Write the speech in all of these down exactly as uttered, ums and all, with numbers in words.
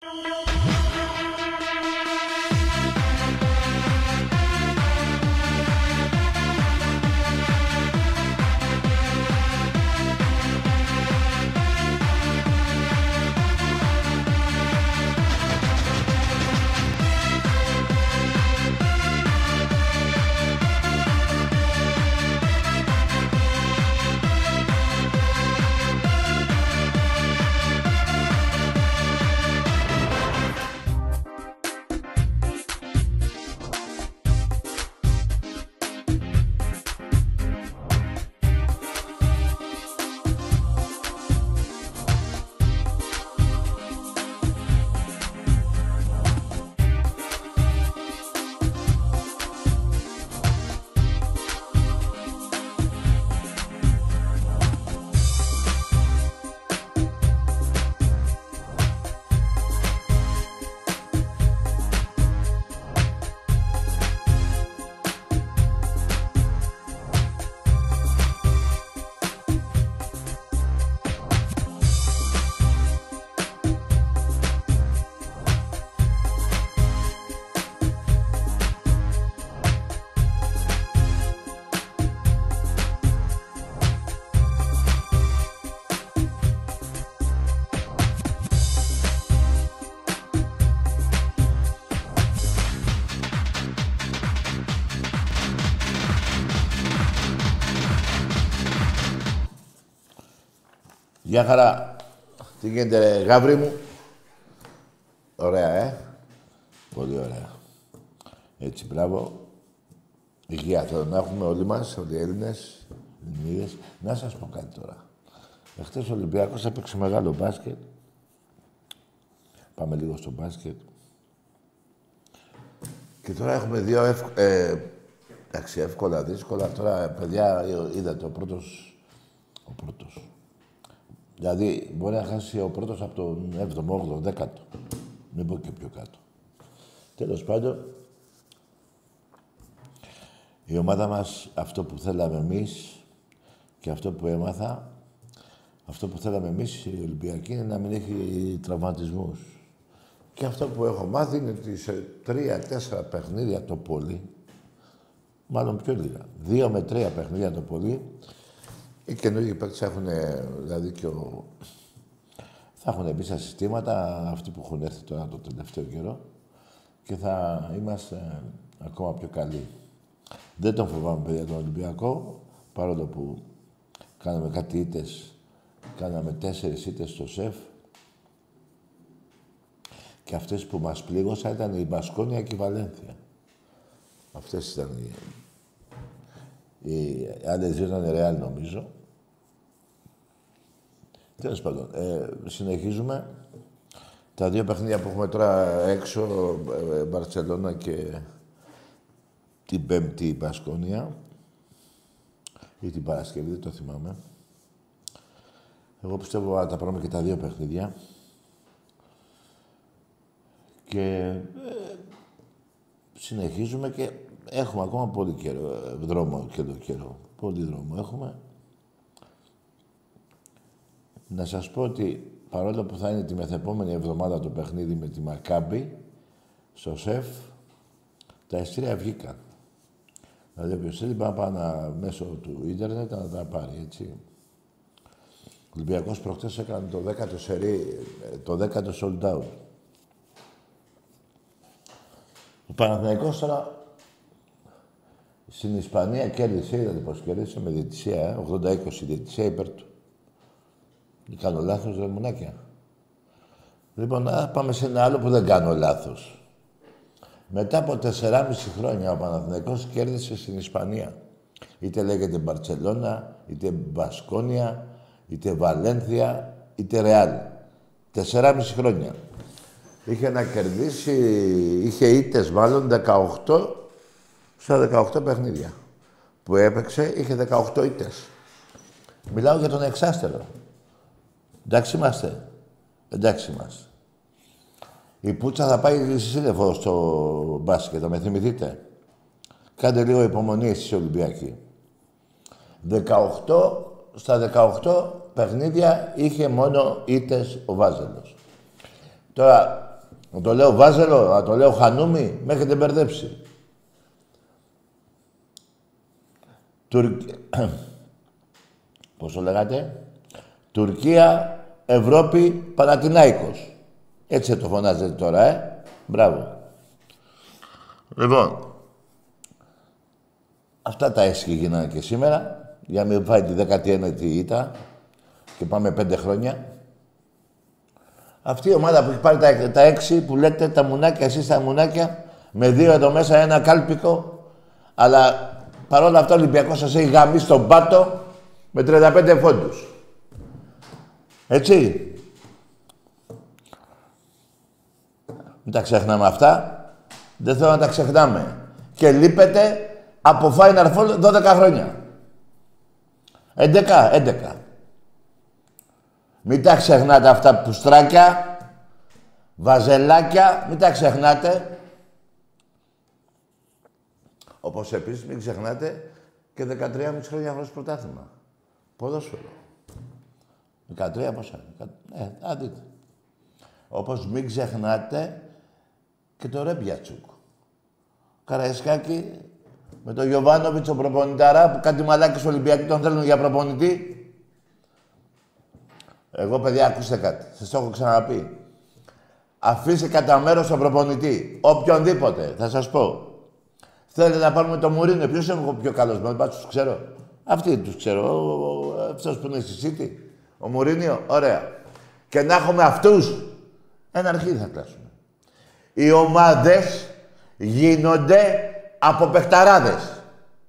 Γεια χαρά. Τι γίνεται, ρε, γάβρι μου. Ωραία, ε. Πολύ ωραία. Έτσι, μπράβο. Υγεία θέλω να έχουμε όλοι μας, όλοι οι Έλληνες, Ελληνίδες. Να σας πω κάτι τώρα. Εχθές ο Ολυμπιακός έπαιξε μεγάλο μπάσκετ. Πάμε λίγο στο μπάσκετ. Και τώρα έχουμε δύο εύκολα... Ε, εντάξει, εύκολα, δύσκολα. Τώρα, παιδιά, είδατε, ο πρώτος... Ο πρώτος. Δηλαδή, μπορεί να χάσει ο πρώτος από τον έβδομο, όγδοο, δέκατο. Μην πω και πιο κάτω. Τέλος πάντων, η ομάδα μας, αυτό που θέλαμε εμείς και αυτό που έμαθα, αυτό που θέλαμε εμείς, οι Ολυμπιακοί, είναι να μην έχει τραυματισμούς. Και αυτό που έχω μάθει είναι ότι σε τρία-τέσσερα παιχνίδια το πολύ, μάλλον πιο λίγα, δύο με τρία παιχνίδια το πολύ, οι καινούργιοι παίκτες έχουν, δηλαδή και ο... θα έχουν μπει στα συστήματα, αυτοί που έχουν έρθει τώρα το τελευταίο καιρό, και θα είμαστε ακόμα πιο καλοί. Δεν τον φοβάμαι, παιδιά, τον Ολυμπιακό, παρόλο που κάναμε κάτι ήττες, κάναμε τέσσερις ήττες στο ΣΕΦ, και αυτές που μας πλήγωσαν ήταν η Μπασκόνια και η Βαλένθια. Αυτές ήταν οι... Οι άλλες δύο ήταν Ρεάλ, νομίζω. Τέλος πάντων, ε, συνεχίζουμε. Τα δύο παιχνίδια που έχουμε τώρα έξω, ε, Μπαρτσελώνα και την Πέμπτη Μπασκόνια, ή την Παρασκευή, δεν το θυμάμαι. Εγώ πιστεύω να τα πάρουμε και τα δύο παιχνίδια. Και ε, συνεχίζουμε και έχουμε ακόμα πολύ καιρό, δρόμο και το καιρό. Πολύ δρόμο έχουμε. Να σας πω ότι παρόλο που θα είναι τη μεθεπόμενη εβδομάδα το παιχνίδι με τη Μακάμπι, στο ΣΕΦ, τα εισιτήρια βγήκαν. Δηλαδή, όποιος θέλει να πάει μέσω του ίντερνετ να τα πάρει, έτσι. Ο Ολυμπιακός προχτές έκανε το δέκατο σερί, το δέκατο sold out. Ο Παναθηναϊκός τώρα στην Ισπανία κέρδισε, είδατε πώς κέρδισε με διαιτησία, ε, ογδόντα είκοσι διαιτησία υπέρ του. Δεν κάνω λάθος, ρε μουνάκια. Λοιπόν, να πάμε σε ένα άλλο που δεν κάνω λάθος. Μετά από τεσσεράμισι χρόνια ο Παναθηναϊκός κέρδισε στην Ισπανία. Είτε λέγεται Μπαρτσελώνα, είτε Μπασκόνια, είτε Βαλένθια, είτε Ρεάλ. Τεσσεράμισι χρόνια. Είχε να κερδίσει, είχε ήττες μάλλον δεκαοκτώ στα δεκαοκτώ παιχνίδια. Που έπαιξε, είχε δεκαοκτώ ήττες. Μιλάω για τον εξάστερο. Εντάξει είμαστε. Εντάξει είμαστε. Η Πουτσα θα πάει σύλλεφο στο μπάσκετ, θα με θυμηθείτε. Κάντε λίγο υπομονή εσείς Ολυμπιακοί. δεκαοκτώ στα δεκαοκτώ παιχνίδια είχε μόνο ήττες ο Βάζελος. Τώρα, Να το λέω Βάζελο, να το λέω Χανούμι, με έχετε μπερδέψει. Τουρκ... Πώς το λέγατε? Τουρκία, Ευρώπη, Παναθηνάικος. Έτσι το φωνάζετε τώρα, ε. Μπράβο. Λοιπόν, αυτά τα έσχη γίνανε και σήμερα, για να μην φάει τη δέκατη ένατη ήττα και πάμε πέντε χρόνια. Αυτή η ομάδα που έχει πάρει τα, τα έξι, που λέτε τα μουνάκια, εσείς τα μουνάκια, με δύο εδώ μέσα, ένα κάλπικο, αλλά παρόλα αυτά ο Ολυμπιακός σας έχει γαμίσει στον πάτο με τριάντα πέντε φόντους. Έτσι. Μην τα ξεχνάμε αυτά. Δεν θέλω να τα ξεχνάμε. Και λείπετε από Final Four δώδεκα χρόνια. έντεκα, έντεκα. Μην τα ξεχνάτε αυτά πουστράκια, βαζελάκια, μην τα ξεχνάτε. Όπως επίσης μην ξεχνάτε και δεκατρία κόμμα πέντε χρόνια χωρίς πρωτάθλημα. Ποδόσφαιρο. δεκατρία πόσα. Ε, α, δείτε. Όπως μην ξεχνάτε και το Ρέμπιατσουκ. Καραϊσκάκη με τον Γιωβάνοβιτς, ο προπονηταρά, που κάτι μαλάκες Ολυμπιακοί τον θέλουν για προπονητή. Εγώ, παιδιά, ακούστε κάτι. Σας το έχω ξαναπεί. Αφήστε κατά μέρος τον προπονητή. Οποιονδήποτε. Θα σας πω. Θέλετε να πάρουμε το Μουρίνιο. Ποιος είναι ο πιο καλός μας, μπας τους ξέρω. Αυτοί τους ξέρω. Αυτός που είναι στη City. Ο Μουρίνιο. Ωραία. Και να έχουμε αυτούς. Ένα αρχίδι θα κλάσουμε. Οι ομάδες γίνονται από παιχταράδες.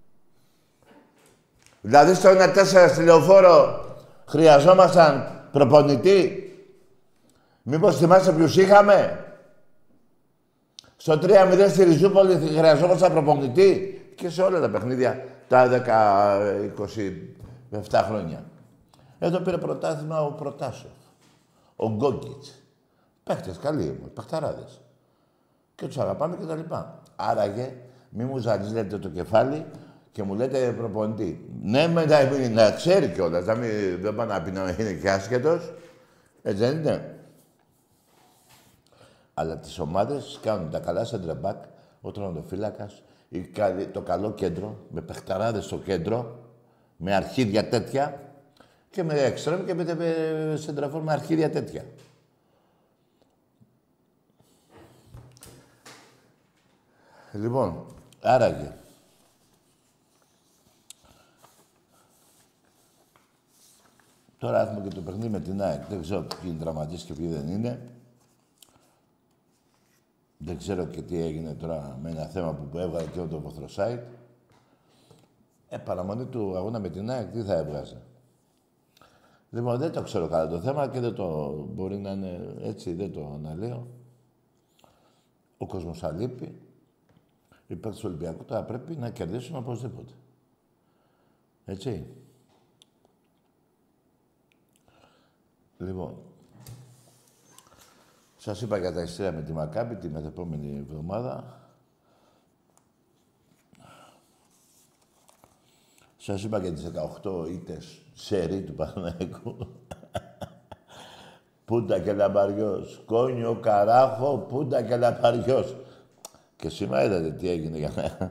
Δηλαδή στο ένα τέσσερα στη Λεωφόρο χρειαζόμασταν προπονητή. Μήπως θυμάστε ποιους είχαμε. Στο τρία μηδέν στη Ριζούπολη χρειαζόμασταν προπονητή. Και σε όλα τα παιχνίδια τα δέκα είκοσι επτά χρόνια. Εδώ πήρε πρωτάθλημα ο Προτάσοφ. Ο Γκόγκιτς. Παίχτες καλοί, παιχταράδες. Και τους αγαπάμε και τα λοιπά. Άραγε, μη μου ζαλίζετε το κεφάλι και μου λέτε προπονητή. Ναι, με να, να ξέρει κιόλας, να μην δεν πάει να πει να είναι και άσχετος. Έτσι δεν είναι. Αλλά τις ομάδες κάνουν τα καλά σεντρεμπάκ, ο τερματοφύλακας, το καλό κέντρο, με παιχταράδες στο κέντρο, με αρχίδια τέτοια και με εξτρέμ και με σεντραφόρ με αρχίδια τέτοια. Λοιπόν, άραγε. Τώρα έχουμε και το παιχνίδι με την ΑΕΚ. Δεν ξέρω ποιοι είναι τραυματίες και ποιοι δεν είναι. Δεν ξέρω και τι έγινε τώρα με ένα θέμα που έβγαλε και το Βοθροσάιτ. Ε, παραμονή του αγώνα με την ΑΕΚ, τι θα έβγαζε. Λοιπόν, δεν το ξέρω καλά το θέμα και δεν το μπορεί να είναι έτσι, δεν το αναλύω. Ο κόσμος αλείπει. Οι παίκτες του Ολυμπιακού τώρα πρέπει να κερδίσουν οπωσδήποτε. Έτσι. Λοιπόν, σας είπα για τα ειστήρια με τη Μακάμπη τη μεθεπόμενη εβδομάδα. Σας είπα για τις δεκαοκτώ ήττες σερί του Παναθηναϊκού. Πούντα και λαμπαριός. Κόνιο, καράχο, πούντα και λαμπαριός. Και σήμερα είδατε τι έγινε για μένα.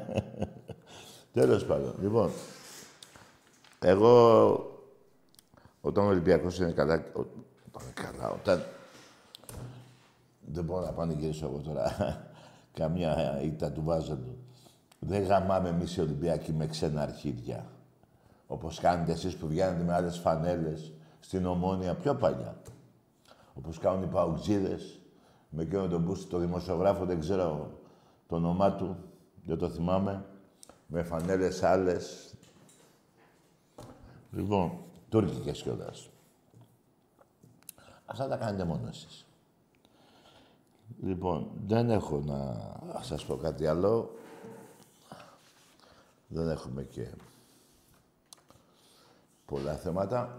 Τέλος πάντων. Λοιπόν, εγώ όταν ο Ολυμπιακός είναι καλά, όταν είναι καλά, όταν δεν μπορώ να πανηγυρίσω εγώ τώρα καμιά ήττα του Βάζελου. Δεν γαμάμε εμείς οι Ολυμπιακοί με ξένα αρχίδια. Όπως κάνετε εσείς που βγαίνετε με άλλες φανέλες στην Ομόνια πιο παλιά. Όπως κάνουν οι παουτζίδες με εκείνο τον μπούστι, το δημοσιογράφο, δεν ξέρω το όνομά του, δεν το θυμάμαι, με φανέλες άλλες. Λοιπόν, τουρκικές κιόλας. Αυτά τα κάνετε μόνο εσείς. Λοιπόν, δεν έχω να σας πω κάτι άλλο. Δεν έχουμε και πολλά θέματα.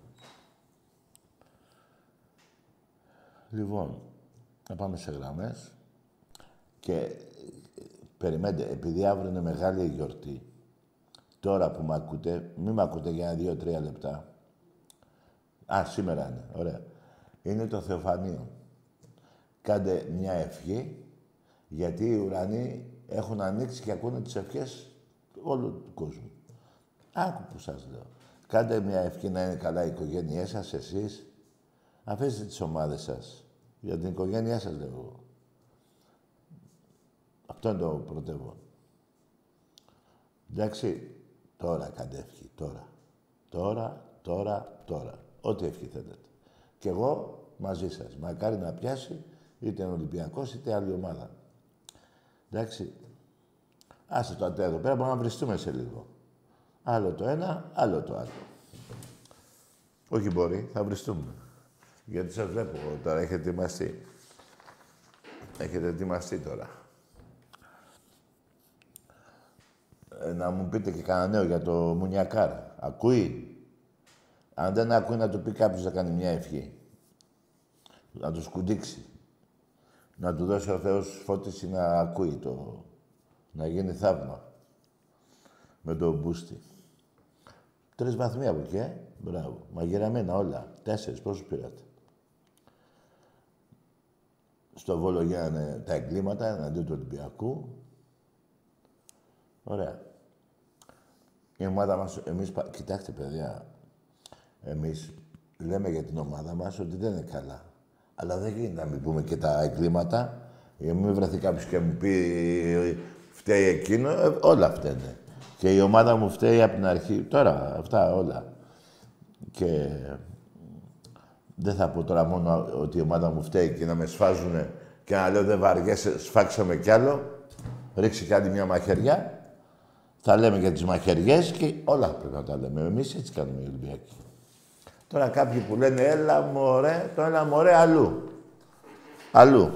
Λοιπόν, να πάμε σε γραμμές. Και περιμένετε, επειδή αύριο είναι μεγάλη γιορτή, τώρα που με ακούτε, μην με ακούτε για δύο τρία λεπτά. Α, σήμερα είναι, ωραία. Είναι το Θεοφανείο. κάντε μια ευχή, γιατί οι ουρανοί έχουν ανοίξει και ακούνε τις ευχές όλου του κόσμου. Άκου που σας λέω. Κάντε μια ευχή να είναι καλά οι οικογένειές σας, εσείς. Αφήστε τις ομάδες σας. Για την οικογένειά σας λέω εγώ. Αυτό είναι το πρωτεύον. Εντάξει, τώρα κάντε ευχή, τώρα. Τώρα, τώρα, τώρα. Ό,τι ευχή θέλετε. Κι εγώ μαζί σας. Μακάρι να πιάσει είτε ο Ολυμπιακός είτε άλλη ομάδα. Εντάξει. Άσε το αντέ εδώ πέρα, μπορούμε να βριστούμε σε λίγο. Άλλο το ένα, άλλο το άλλο. Όχι μπορεί, θα βριστούμε. Γιατί σας βλέπω τώρα, έχετε ετοιμαστεί. Έχετε ετοιμαστεί τώρα. Ε, να μου πείτε και κανένα νέο για το Μουνιακάρ. Ακούει. Αν δεν ακούει να του πει κάποιος να κάνει μια ευχή. Να του σκουντίξει. Να του δώσει ο Θεός φώτιση να ακούει το... Να γίνει θαύμα. Με το μπούστι. Τρεις βαθμοί από εκεί, ε. Μπράβο. Μαγειραμένα όλα. Τέσσερις. Πόσους πήρατε. Στο Βόλο γίνανε τα εγκλήματα εναντίον του Ολυμπιακού. Ωραία. Η ομάδα μας, εμείς... Κοιτάξτε, παιδιά. Εμείς λέμε για την ομάδα μας ότι δεν είναι καλά. Αλλά δεν γίνεται να μην πούμε και τα εγκλήματα. Για μην βρεθεί κάποιος και μου πει φταίει εκείνο, ε, όλα φταίνε. Και η ομάδα μου φταίει από την αρχή. Τώρα, αυτά όλα. Και δεν θα πω τώρα μόνο ότι η ομάδα μου φταίει και να με σφάζουνε και να λέω δεν βαριέσαι, σφάξαμε κι άλλο. Ρίξει κι άλλη μια μαχαιριά. Θα λέμε για τις μαχαιριές και όλα πρέπει να τα λέμε. Εμείς έτσι κάνουμε οι Ολυμπιακοί. Τώρα κάποιοι που λένε έλα μωρέ, το έλα μωρέ αλλού. Αλλού.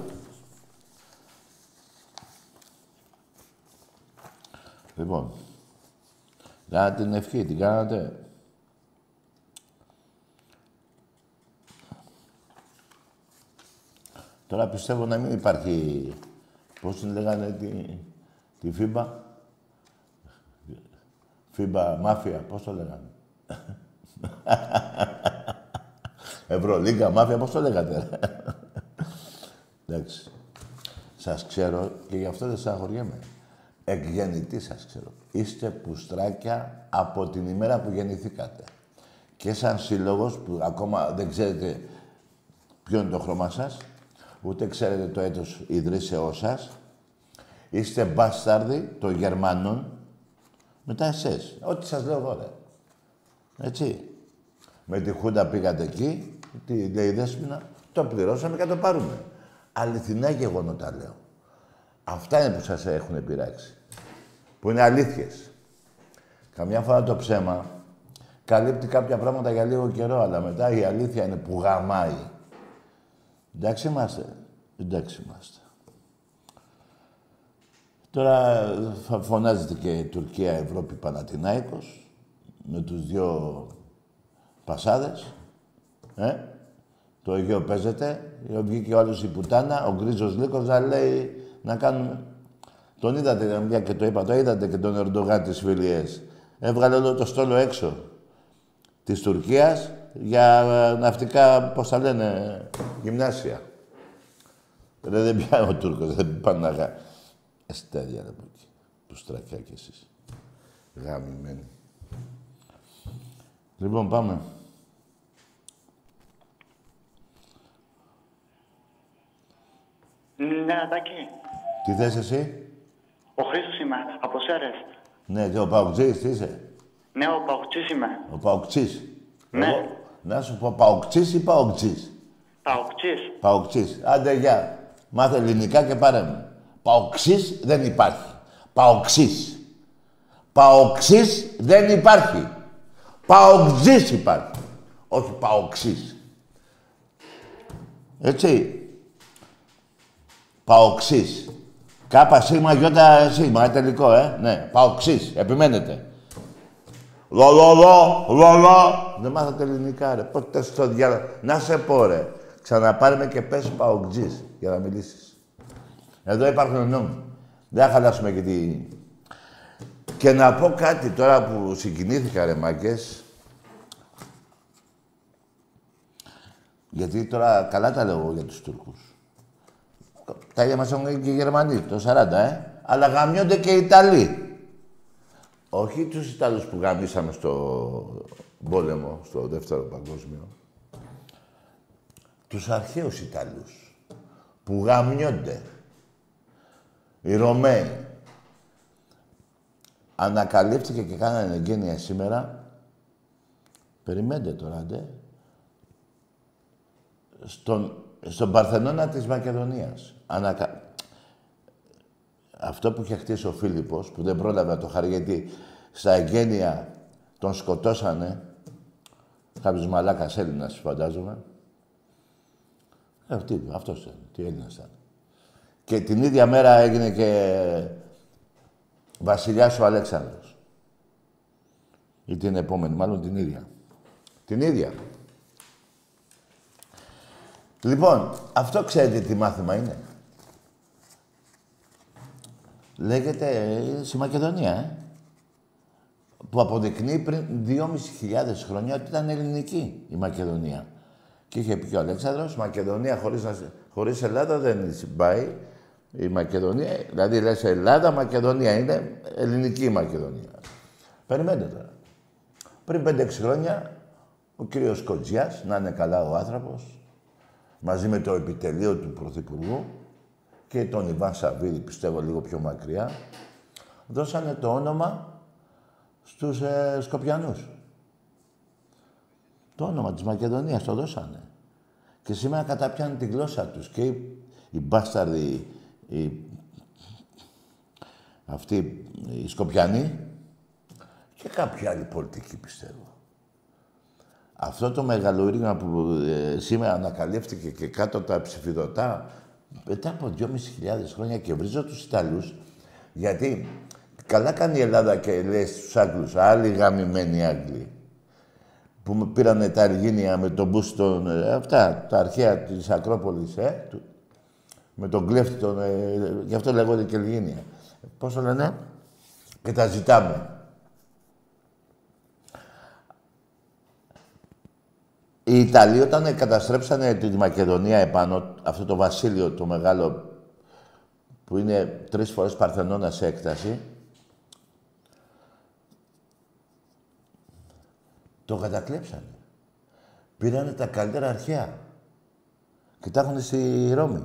Λοιπόν, κάνατε την ευχή, την κάνατε. Τώρα πιστεύω να μην υπάρχει, πώς την λέγανε τη, τη φίμπα. Φίμπα μάφια, πώς το λέγανε. Ευρωλίγκα, μάφια, πώς το λέγατε. Εντάξει. Σας ξέρω και γι' αυτό δεν σας αγοριέμαι. Εκ γεννητή σας ξέρω. Είστε πουστράκια από την ημέρα που γεννηθήκατε. Και σαν σύλλογος που ακόμα δεν ξέρετε ποιο είναι το χρώμα σας, ούτε ξέρετε το έτος ιδρύσεώς σας, είστε μπάσταρδοι των Γερμανών μετά εσές. Ό,τι σας λέω εγώ, ρε. Έτσι. Με τη Χούντα πήγατε εκεί, τι λέει η Δέσποινα, το πληρώσαμε και το πάρουμε. Αληθινά γεγονότα λέω. Αυτά είναι που σας έχουν πειράξει. Που είναι αλήθειες. Καμιά φορά το ψέμα καλύπτει κάποια πράγματα για λίγο καιρό, αλλά μετά η αλήθεια είναι που γαμάει. Εντάξει είμαστε. Εντάξει είμαστε. Τώρα φωνάζεται και Τουρκία, Ευρώπη, Παναθηνάικος με τους δυο πασάδες. Ε? Το Αιγαίο παίζεται. Βγήκε ο άλλος η πουτάνα, ο γκρίζος λύκος, να λέει να κάνουμε... Τον είδατε, μια και το είπα, το είδατε και τον Ερντογάν της Φιλιές. Έβγαλε όλο το στόλο έξω της Τουρκίας για ναυτικά, πώς τα λένε, γυμνάσια. Ρε, δεν πιάνει ο Τούρκος, δεν πάνε να γα... Εστέρια, ρε, από εκεί. Που στρακιά κι εσείς. Γαμημένοι. Λοιπόν, πάμε. Ναι, Αντάκη. Τι θες εσύ? Ο Χρήστος είμαι, από Σέρες. Ναι, και ο Παοκτζής, τι είσαι? Ναι, ο Παοκτζής είμαι. Ο Παοκτζής. Ναι. Εγώ, να σου πω Παοκτζής ή Παοκτζής? Παοκτζής. Παοκτζής. Άντε, γεια. Μάθε ελληνικά και πάρε με. Παοκτζής δεν υπάρχει. Παοκτζής. Παοκτζής δεν υπάρχει. Παοκτζής υπάρχει. Όχι Παοκτζής. Έτσι. Παοξής. Κάπα σίγμα γιώτα σίγμα, τελικό, ε. Ναι, Παοξής. Επιμένετε. Λο, λο, λο, λο, λο. Δεν μάθατε ελληνικά, ρε. Πότε στο διάλογο. Να σε πω, ρε. Ξαναπάρε και πες Παοκτζής για να μιλήσεις. Εδώ υπάρχουν νόμοι. Δεν θα χαλάσουμε και τη... Και να πω κάτι τώρα που συγκινήθηκα, ρε μάγκες. Γιατί τώρα καλά τα λέω για τους Τούρκους. Τα ίδια μας έχουν και οι Γερμανοί, το σαράντα, ε. Αλλά γαμιόνται και οι Ιταλοί. Όχι τους Ιταλούς που γαμίσαμε στο πόλεμο, στο δεύτερο παγκόσμιο. Τους αρχαίους Ιταλούς, που γαμιόνται. Οι Ρωμαίοι. Ανακαλύφθηκε και κάνανε εγγένεια σήμερα. Περιμένετε τώρα, ντε. Στον, στον Παρθενώνα της Μακεδονίας. Ανακα... Αυτό που είχε χτίσει ο Φίλιππος, που δεν πρόλαβε να το χαρεί, γιατί στα εγγένεια τον σκοτώσανε. Κάποιος μαλάκας Έλληνας, φαντάζομαι. Ε, τι, αυτός ήταν, τι Έλληνας ήταν. Και την ίδια μέρα έγινε και βασιλιάς ο Αλέξανδρος. Ή την επόμενη, μάλλον την ίδια. Την ίδια. Λοιπόν, αυτό ξέρετε τι μάθημα είναι. Λέγεται ε, στη Μακεδονία, ε. Που αποδεικνύει πριν δυόμισι χιλιάδες χρόνια ότι ήταν ελληνική η Μακεδονία. Και είχε πει και ο Αλέξανδρος, Μακεδονία χωρίς, να, χωρίς Ελλάδα δεν πάει. Η Μακεδονία, δηλαδή λες Ελλάδα, Μακεδονία, είναι ελληνική η Μακεδονία. Περιμένετε τώρα. Πριν πέντε έξι χρόνια, ο κύριος Κοτζιάς, να είναι καλά ο άνθρωπος, μαζί με το επιτελείο του Πρωθυπουργού και τον Ιβάν Σαββίδη, πιστεύω λίγο πιο μακριά, δώσανε το όνομα στους ε, Σκοπιανούς. Το όνομα της Μακεδονίας το δώσανε. Και σήμερα καταπιάνουν τη γλώσσα τους. Και οι, οι μπάσταρδοι, οι, αυτοί οι Σκοπιανοί και κάποιοι άλλοι πολιτικοί, πιστεύω. Αυτό το μεγαλοείρημα που ε, σήμερα ανακαλύφθηκε και κάτω τα ψηφιδωτά, μετά από δυόμισι χιλιάδες χρόνια και βρίζω τους Ιταλούς, γιατί καλά κάνει η Ελλάδα και λέει στους Άγγλους, άλλοι γαμημένοι Άγγλοι, που πήρανε τα Αργίνια με τον μπούς των... Ε, αυτά, τα αρχαία της Ακρόπολης, ε, του, με τον κλέφτη των... Ε, γι' αυτό λέγονται και Αργίνια. Πώς το λένε? Και τα ζητάμε. Οι Ιταλοί όταν καταστρέψανε τη Μακεδονία επάνω, αυτό το βασίλειο το μεγάλο, που είναι τρεις φορές Παρθενώνα σε έκταση, το κατακλέψανε. Πήρανε τα καλύτερα αρχαία και τα έχουν στη Ρώμη.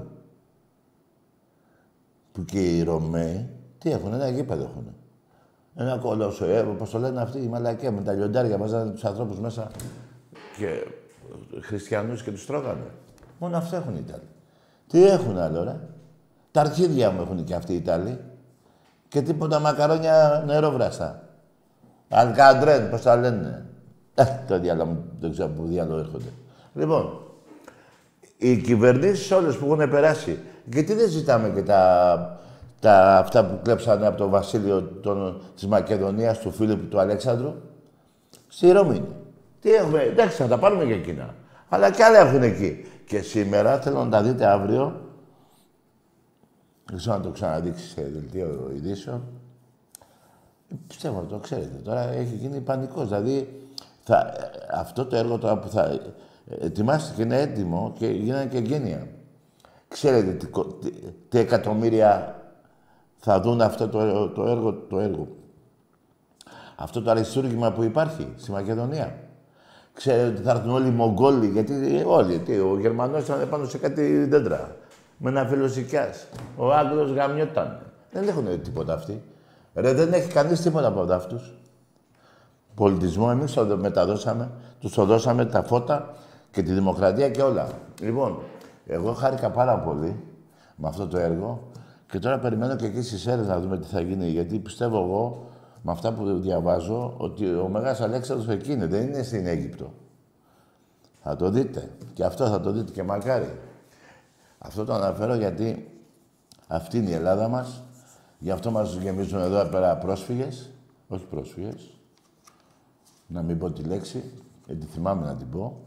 Που και οι Ρωμαίοι, τι έχουν, ένα γήπεδο έχουν. Ένα κολόσο, ε, πώς το λένε αυτοί οι μαλακία, με τα λιοντάρια, βάζανε τους ανθρώπους μέσα και χριστιανούς και τους τρώγανε. Μόνο αυτό έχουν οι Ιταλοί. Τι έχουν άλλο, ρε. Τα αρχίδια μου έχουν και αυτοί οι Ιταλοί. Και τίποτα μακαρόνια νερόβραστα. Αλκαντρέν, πώς τα λένε. Ε, το διάλογο μου, δεν ξέρω που διάλογο έρχονται. Λοιπόν, οι κυβερνήσεις όλες που έχουν περάσει, γιατί δεν ζητάμε και τα, τα αυτά που κλέψανε από το βασίλειο των, της Μακεδονίας, του Φίλιππου, του Αλέξανδρου. Στη Ρώμη είναι. Τι έχουμε, εντάξει, θα τα πάρουμε και εκείνα. Αλλά κι άλλα έχουν εκεί. Και σήμερα, θέλω να τα δείτε αύριο, δεν ξέρω να το ξαναδείξει σε δελτίο ειδήσεων. Πιστεύω να το ξέρετε. Τώρα έχει γίνει πανικός. Δηλαδή, θα, αυτό το έργο τώρα που θα ετοιμάστηκε είναι έτοιμο και γίνανε και εγγένεια. Ξέρετε τι, τι, τι εκατομμύρια θα δουν αυτό το, το, έργο, το έργο. Αυτό το αριστούργημα που υπάρχει στη Μακεδονία. Ξέρετε ότι θα έρθουν όλοι οι Μογγόλοι, γιατί όλοι, τι, ο Γερμανός ήταν πάνω σε κάτι δέντρα. Με ένα φιλοσικιάς. Ο Άγγλος γαμιόταν. Δεν έχουν τίποτα αυτοί. Ρε, δεν έχει κανείς τίποτα από αυτούς. Πολιτισμό εμείς το μεταδώσαμε, τους το δώσαμε τα φώτα και τη δημοκρατία και όλα. Λοιπόν, εγώ χάρηκα πάρα πολύ με αυτό το έργο και τώρα περιμένω και εκεί στις αίρες να δούμε τι θα γίνει, γιατί πιστεύω εγώ, με αυτά που διαβάζω, ότι ο Μεγάλος Αλέξανδρος εκεί είναι, δεν είναι στην Αίγυπτο. Θα το δείτε. Και αυτό θα το δείτε και μακάρι. Αυτό το αναφέρω γιατί αυτή είναι η Ελλάδα μας. Γι' αυτό μας γεμίζουν εδώ πέρα πρόσφυγες. Όχι πρόσφυγες. Να μην πω τη λέξη, γιατί θυμάμαι να την πω.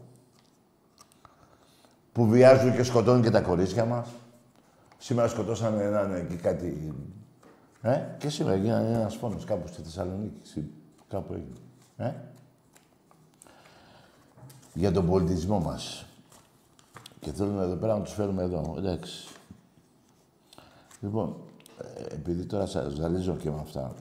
Που βιάζουν και σκοτώνουν και τα κορίτσια μας. Σήμερα σκοτώσανε έναν εκεί κάτι... Ε, και σήμερα έγινε ένας φόνος κάπου στη Θεσσαλονίκη. Κάπου έγινε. Ε? Για τον πολιτισμό μας. Και θέλουμε εδώ πέρα να τους φέρουμε εδώ. Εντάξει. Λοιπόν, επειδή τώρα σας ζαλίζω και με αυτά,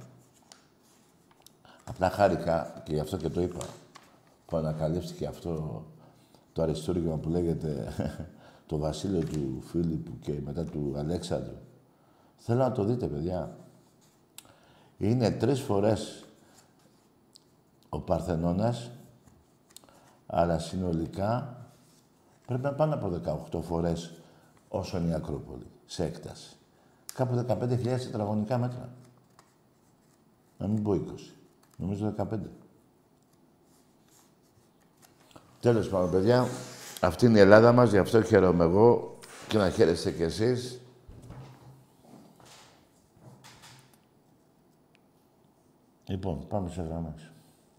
απλά χάρηκα και γι' αυτό και το είπα, που ανακαλύφθηκε αυτό το αριστούργημα που λέγεται το βασίλειο του Φίλιππου και μετά του Αλέξανδρου. Θέλω να το δείτε, παιδιά. Είναι τρεις φορές ο Παρθενώνας, αλλά συνολικά πρέπει να πάνε από δεκαοκτώ φορές όσο είναι η Ακρόπολη, σε έκταση. Κάπου δεκαπέντε χιλιάδες τετραγωνικά μέτρα. Να μην πω είκοσι. Νομίζω δεκαπέντε. Τέλος πάντων, παιδιά, αυτή είναι η Ελλάδα μας, γι' αυτό χαίρομαι εγώ και να χαίρεστε κι εσείς. Λοιπόν, πάμε σε γραμμές.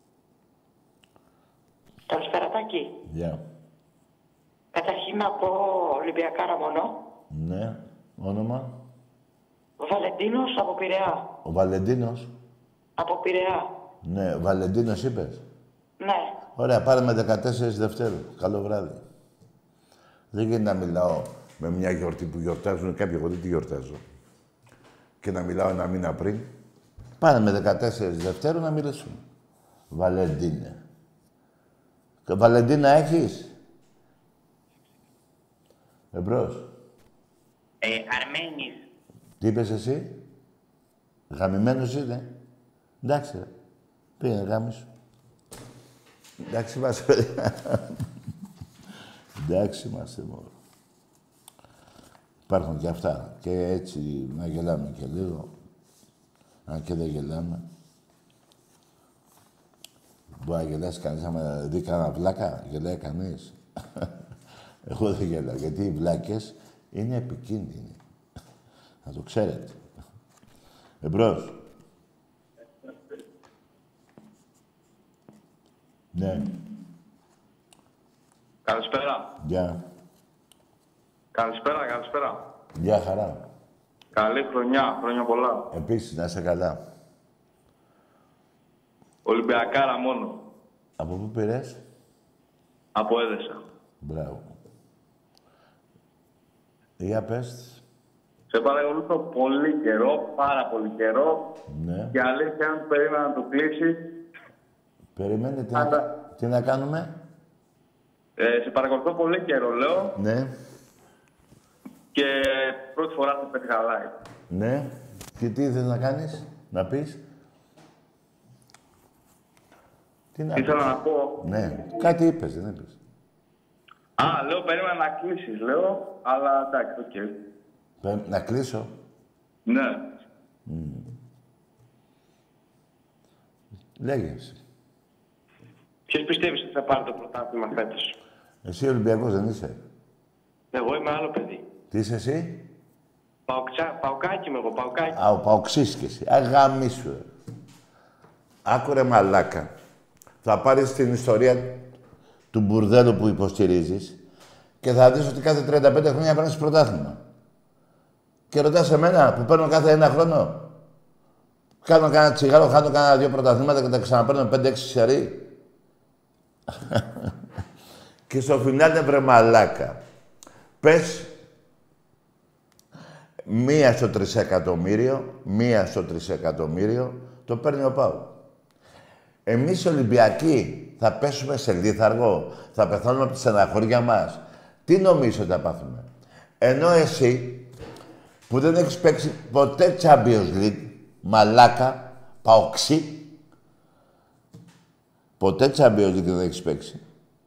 Καλησπέρα, Τάκη. Γεια. Yeah. Καταρχήν να πω Ολυμπιακάρα μόνο. Ναι. Όνομα. Βαλεντίνος από Πειραιά. Ο Βαλεντίνος. Από Πειραιά. Ναι. Βαλεντίνος είπες. Ναι. Ωραία. Πάρε με δεκατέσσερις Δευτέρου. Καλό βράδυ. Δεν γίνεται να μιλάω με μια γιορτή που γιορτάζουν κάποιοι. Εγώ δεν τη γιορτάζω. Και να μιλάω ένα μήνα πριν. Πάνε με δεκατέσσερις Δευτέρου να μιλήσουμε. Βαλεντίνε. Και Βαλεντίνα έχεις. Εμπρός. Ε, Αρμένης. Τι είπες εσύ. Γαμημένος είναι. Εντάξει, ρε. Πήγαινε γάμισου. Εντάξει είμαστε, παιδιά. Εντάξει είμαστε, μόνο. Υπάρχουν και αυτά. Και έτσι να γελάμε και λίγο. Αν και δεν γελάμε. Μπορεί να γελάσει κανείς άμα δει κανένα βλάκα. Γελάει κανείς. Εγώ δεν γελάω. Γιατί οι βλάκες είναι επικίνδυνοι. Να το ξέρετε. Εμπρός. Ναι. Καλησπέρα. Γεια. Καλησπέρα, καλησπέρα. Γεια χαρά. Καλή χρονιά, χρόνια πολλά. Επίσης, να είσαι καλά. Ολυμπιακάρα μόνο. Από πού πήρες? Από Έδεσα. Μπράβο. Για πες. Σε παρακολουθώ πολύ καιρό, πάρα πολύ καιρό. Ναι. Και αλήθεια, αν περίμενα να το κλείσει... Περιμένετε, τι, να... Αλλά... τι να κάνουμε. Ε, σε παρακολουθώ πολύ καιρό, λέω. Ναι. Και πρώτη φορά θα πέτυχα live. Ναι. Και τι ήθελες να κάνεις, να πεις. Τι να Ήθελα πεις. να πω... Ναι. Κάτι είπες, δεν είπες. Α, λέω, περίμενα να κλείσεις, λέω. Αλλά εντάξει, οκ. Okay. Πε... Να κλείσω. Ναι. Mm. Λέγες. Ποιος πιστεύεις ότι θα πάρει το πρωτάθλημα φέτος? Εσύ Ολυμπιακός δεν είσαι. Εγώ είμαι άλλο παιδί. Τι είσαι εσύ. Παοκτσά, παοκάκι είμαι εγώ, παοκάκι. Α, ο Παοξής κι εσύ. Αγαμίσου. Άκουρε μαλάκα. Θα πάρεις την ιστορία του μπουρδέλου που υποστηρίζεις και θα δεις ότι κάθε τριάντα πέντε χρόνια παίρνεις πρωτάθλημα. Και ρωτάς εμένα που παίρνω κάθε ένα χρόνο. Κάνω κανένα τσιγάρο, χάνω κανένα δύο πρωταθλήματα και τα ξαναπαίρνω πέντε έξι σερί. Και στο φινάλε βρε μαλάκα. Πες μία στο τρισεκατομμύριο, μία στο τρισεκατομμύριο, το παίρνει ο Πάου. Εμείς οι Ολυμπιακοί θα πέσουμε σε λίθαργο, θα πεθάνουμε από τη στεναχώρια μας. Τι νομίζω ότι θα πάθουμε. Ενώ εσύ, που δεν έχεις παίξει ποτέ Champions League, μαλάκα, παοξή, ποτέ Champions League δεν έχεις παίξει.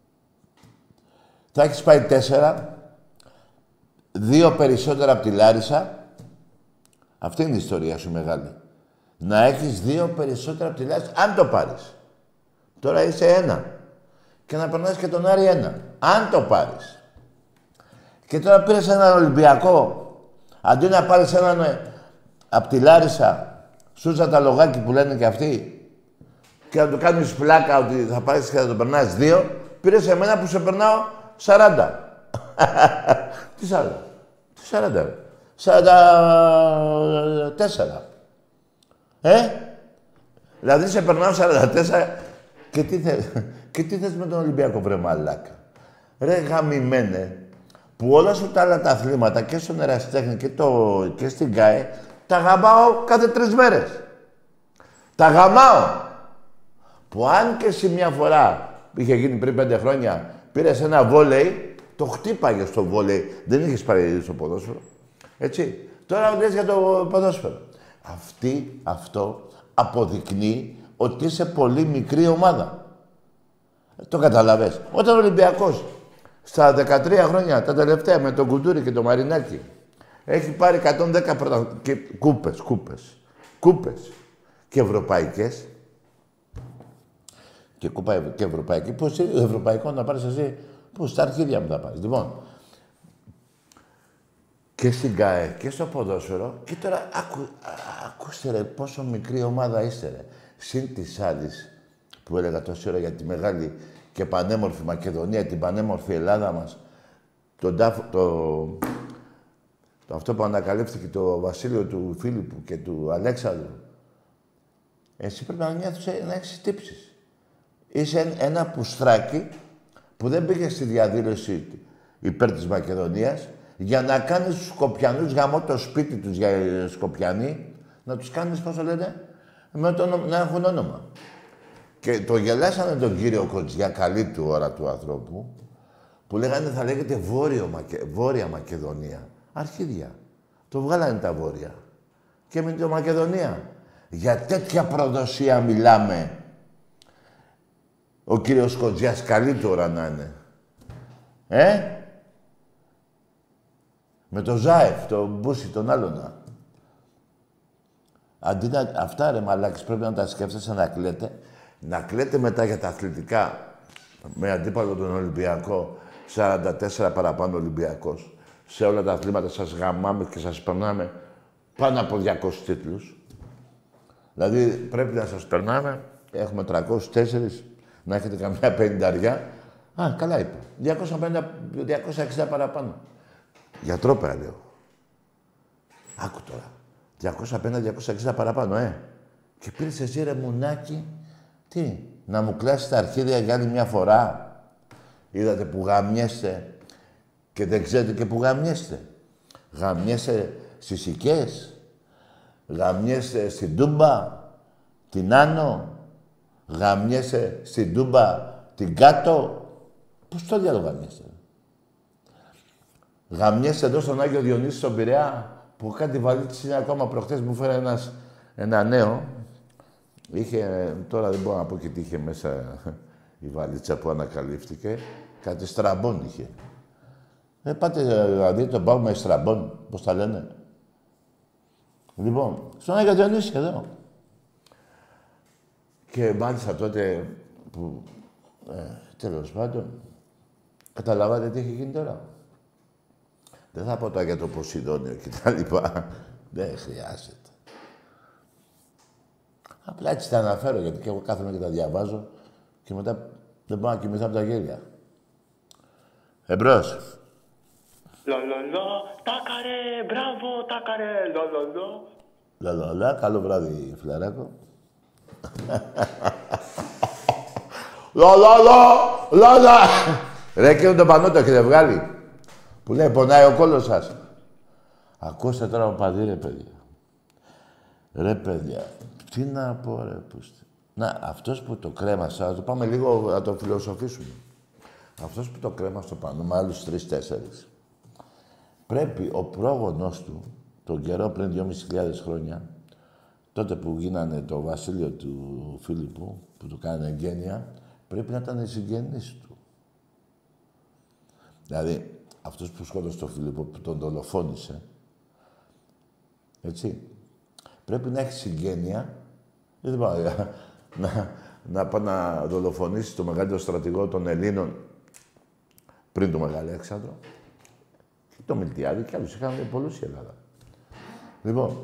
Θα έχεις πάει τέσσερα, δύο περισσότερα από τη Λάρισα. Αυτή είναι η ιστορία σου μεγάλη. Να έχεις δύο περισσότερα από τη Λάρισα, αν το πάρεις. Τώρα είσαι ένα. Και να περνάς και τον Άρη ένα. Αν το πάρεις. Και τώρα πήρες έναν Ολυμπιακό. Αντί να πάρεις έναν ε, από τη Λάρισα, σούτσα τα λογάκι που λένε και αυτοί, και να του κάνεις πλάκα ότι θα πάρεις και θα το περνάς δύο, πήρες εμένα που σε περνάω σαράντα. Τι σαράντα. Τι σαράντα. σαράντα τέσσερα. Ε. Δηλαδή σε περνάω σαράντα τέσσερα και τι θες, και τι θες με τον Ολυμπιακό βρε μαλάκα. Ρε γαμημένε. που όλα σου τα άλλα τα αθλήματα και στον ερασιτέχνη και, το, και στην ΚΑΕ τα γαμάω κάθε τρεις μέρες. Τα γαμάω. Που αν και εσύ μια φορά, είχε γίνει πριν πέντε χρόνια, πήρες ένα βόλεϊ, το χτύπαγες στο βόλεϊ. Δεν είχες πάρει στο ποδόσφαιρο. Έτσι. Τώρα λες για το ποδόσφαιρο. Αυτή, αυτό αποδεικνύει ότι είσαι πολύ μικρή ομάδα. Το καταλαβες. Όταν ο Ολυμπιακός στα δεκατρία χρόνια, τα τελευταία, με τον Κουντούρη και τον Μαρινάκη, έχει πάρει εκατόν δέκα πρωτα... και κούπες, κούπες, κούπες και ευρωπαϊκές. Και κούπα και ευρωπαϊκή. Πώς είναι ευρωπαϊκό να πάρεις εσύ, πού, στα αρχίδια μου θα πάρεις. Λοιπόν, και στην ΚΑΕ και στο ποδόσφαιρο. Και τώρα ακού, α, ακούστε ρε πόσο μικρή ομάδα είστε ρε. Συν της άλλης που έλεγα τόση ώρα για τη μεγάλη και πανέμορφη Μακεδονία, την πανέμορφη Ελλάδα μας. Το, το, το, το αυτό που ανακαλύφθηκε το βασίλειο του Φίλιππου και του Αλέξανδρου. Εσύ πρέπει να νιώθεις να έχεις τύψεις. Είσαι ένα πουστράκι που δεν πήγε στη διαδήλωση υπέρ της Μακεδονίας για να κάνεις τους Σκοπιανούς γαμώ το σπίτι τους για Σκοπιανοί, να τους κάνεις, πώς το λένε, με το, να έχουν όνομα. Και το γελάσανε τον κύριο Κοτζιά, καλή του ώρα του ανθρώπου, που λέγανε θα λέγεται Βόρειο, Μακε... Βόρεια Μακεδονία. Αρχίδια. Το βγάλανε τα Βόρεια. Και με τη Μακεδονία. Για τέτοια προδοσία μιλάμε. Ο κύριος Κοτζιάς καλή του ώρα να είναι. Ε? Με το Ζάεφ, το Μπούσι, τον άλλονα. Αντί να... Αυτά ρε μαλάκες πρέπει να τα σκέφτεσαι να κλαίτε. Να κλαίτε μετά για τα αθλητικά με αντίπαλο τον Ολυμπιακό, σαράντα τέσσερα παραπάνω Ολυμπιακός. Σε όλα τα αθλήματα σας γαμάμε και σας περνάμε πάνω από διακόσιους τίτλους. Δηλαδή πρέπει να σας περνάμε, έχουμε τριακόσιους τέσσερα, να έχετε καμιά πενηνταριά. Α, καλά είπα. διακόσια πενήντα, διακόσια εξήντα παραπάνω. Για τρόπαια λέω. Άκου τώρα. διακόσια πενήντα, διακόσια εξήντα παραπάνω, ε. Και πήρες εσύ ρε μουνάκι, τι, να μου κλάσεις τα αρχίδια για άλλη μια φορά. Είδατε που γαμιέστε και δεν ξέρετε και που γαμιέστε. Γαμιέστε στις Οικές, γαμιέστε στην Τούμπα, την Άνω, γαμιέστε στην Τούμπα την Κάτω. Πώς το διάλογο γαμιέστε. Γαμιέστε εδώ στον Άγιο Διονύση στον Πειραιά, που κάτι βαλίτσι είναι ακόμα προχτές, μου φέρε ένας, ένα νέο. Είχε, τώρα δεν μπορώ να πω και τι είχε μέσα η βαλίτσα που ανακαλύφθηκε. Κάτι στραμπών είχε. Ε, πάτε δηλαδή τον πάω με στραμπών, πώς τα λένε. Λοιπόν, στον Άγιο Διονύση εδώ. Και μάλιστα τότε που, ε, τέλος πάντων, καταλάβατε τι έχει γίνει τώρα. Δεν θα πω τώρα για το Ποσειδόνιο και τα λοιπά. Δεν χρειάζεται. Απλά έτσι τα αναφέρω, γιατί και εγώ κάθομαι και τα διαβάζω και μετά δεν μπορώ να κοιμηθώ από τα γέλια. Εμπρός. Λολολό, τάκαρε, μπράβο, τάκαρε, λολολό. Λολολά, καλό βράδυ, φιλαράκο. Λολολό, λολα. Ρε, εκείνο το πανό το έχετε βγάλει. Που λέει, πονάει ο κόλλος σας. Ακούστε τώρα ο παδί, ρε παιδιά. Ρε παιδιά, τι να πω ρε πούστε. Να, αυτός που το κρέμασε, να το πάμε λίγο να το φιλοσοφήσουμε. Αυτός που το κρέμασε στο πάνω, με άλλους τρεις-τέσσερις, πρέπει ο πρόγονός του, τον καιρό πριν δυόμισι χιλιάδες χρόνια, τότε που γίνανε το βασίλειο του Φίλιππου, που του κάνανε εγγένεια, πρέπει να ήταν οι συγγενείς του. Δηλαδή, αυτός που σκότωσε τον Φίλιππο, που τον δολοφόνησε, έτσι, πρέπει να έχει συγγένεια. Δεν πάω να, να πάει να δολοφονήσει το μεγαλύτερο στρατηγό των Ελλήνων πριν το Μεγάλο Αλέξανδρο. Και το Μιλτιάδη και άλλους είχαν πολλούς η Ελλάδα. Λοιπόν,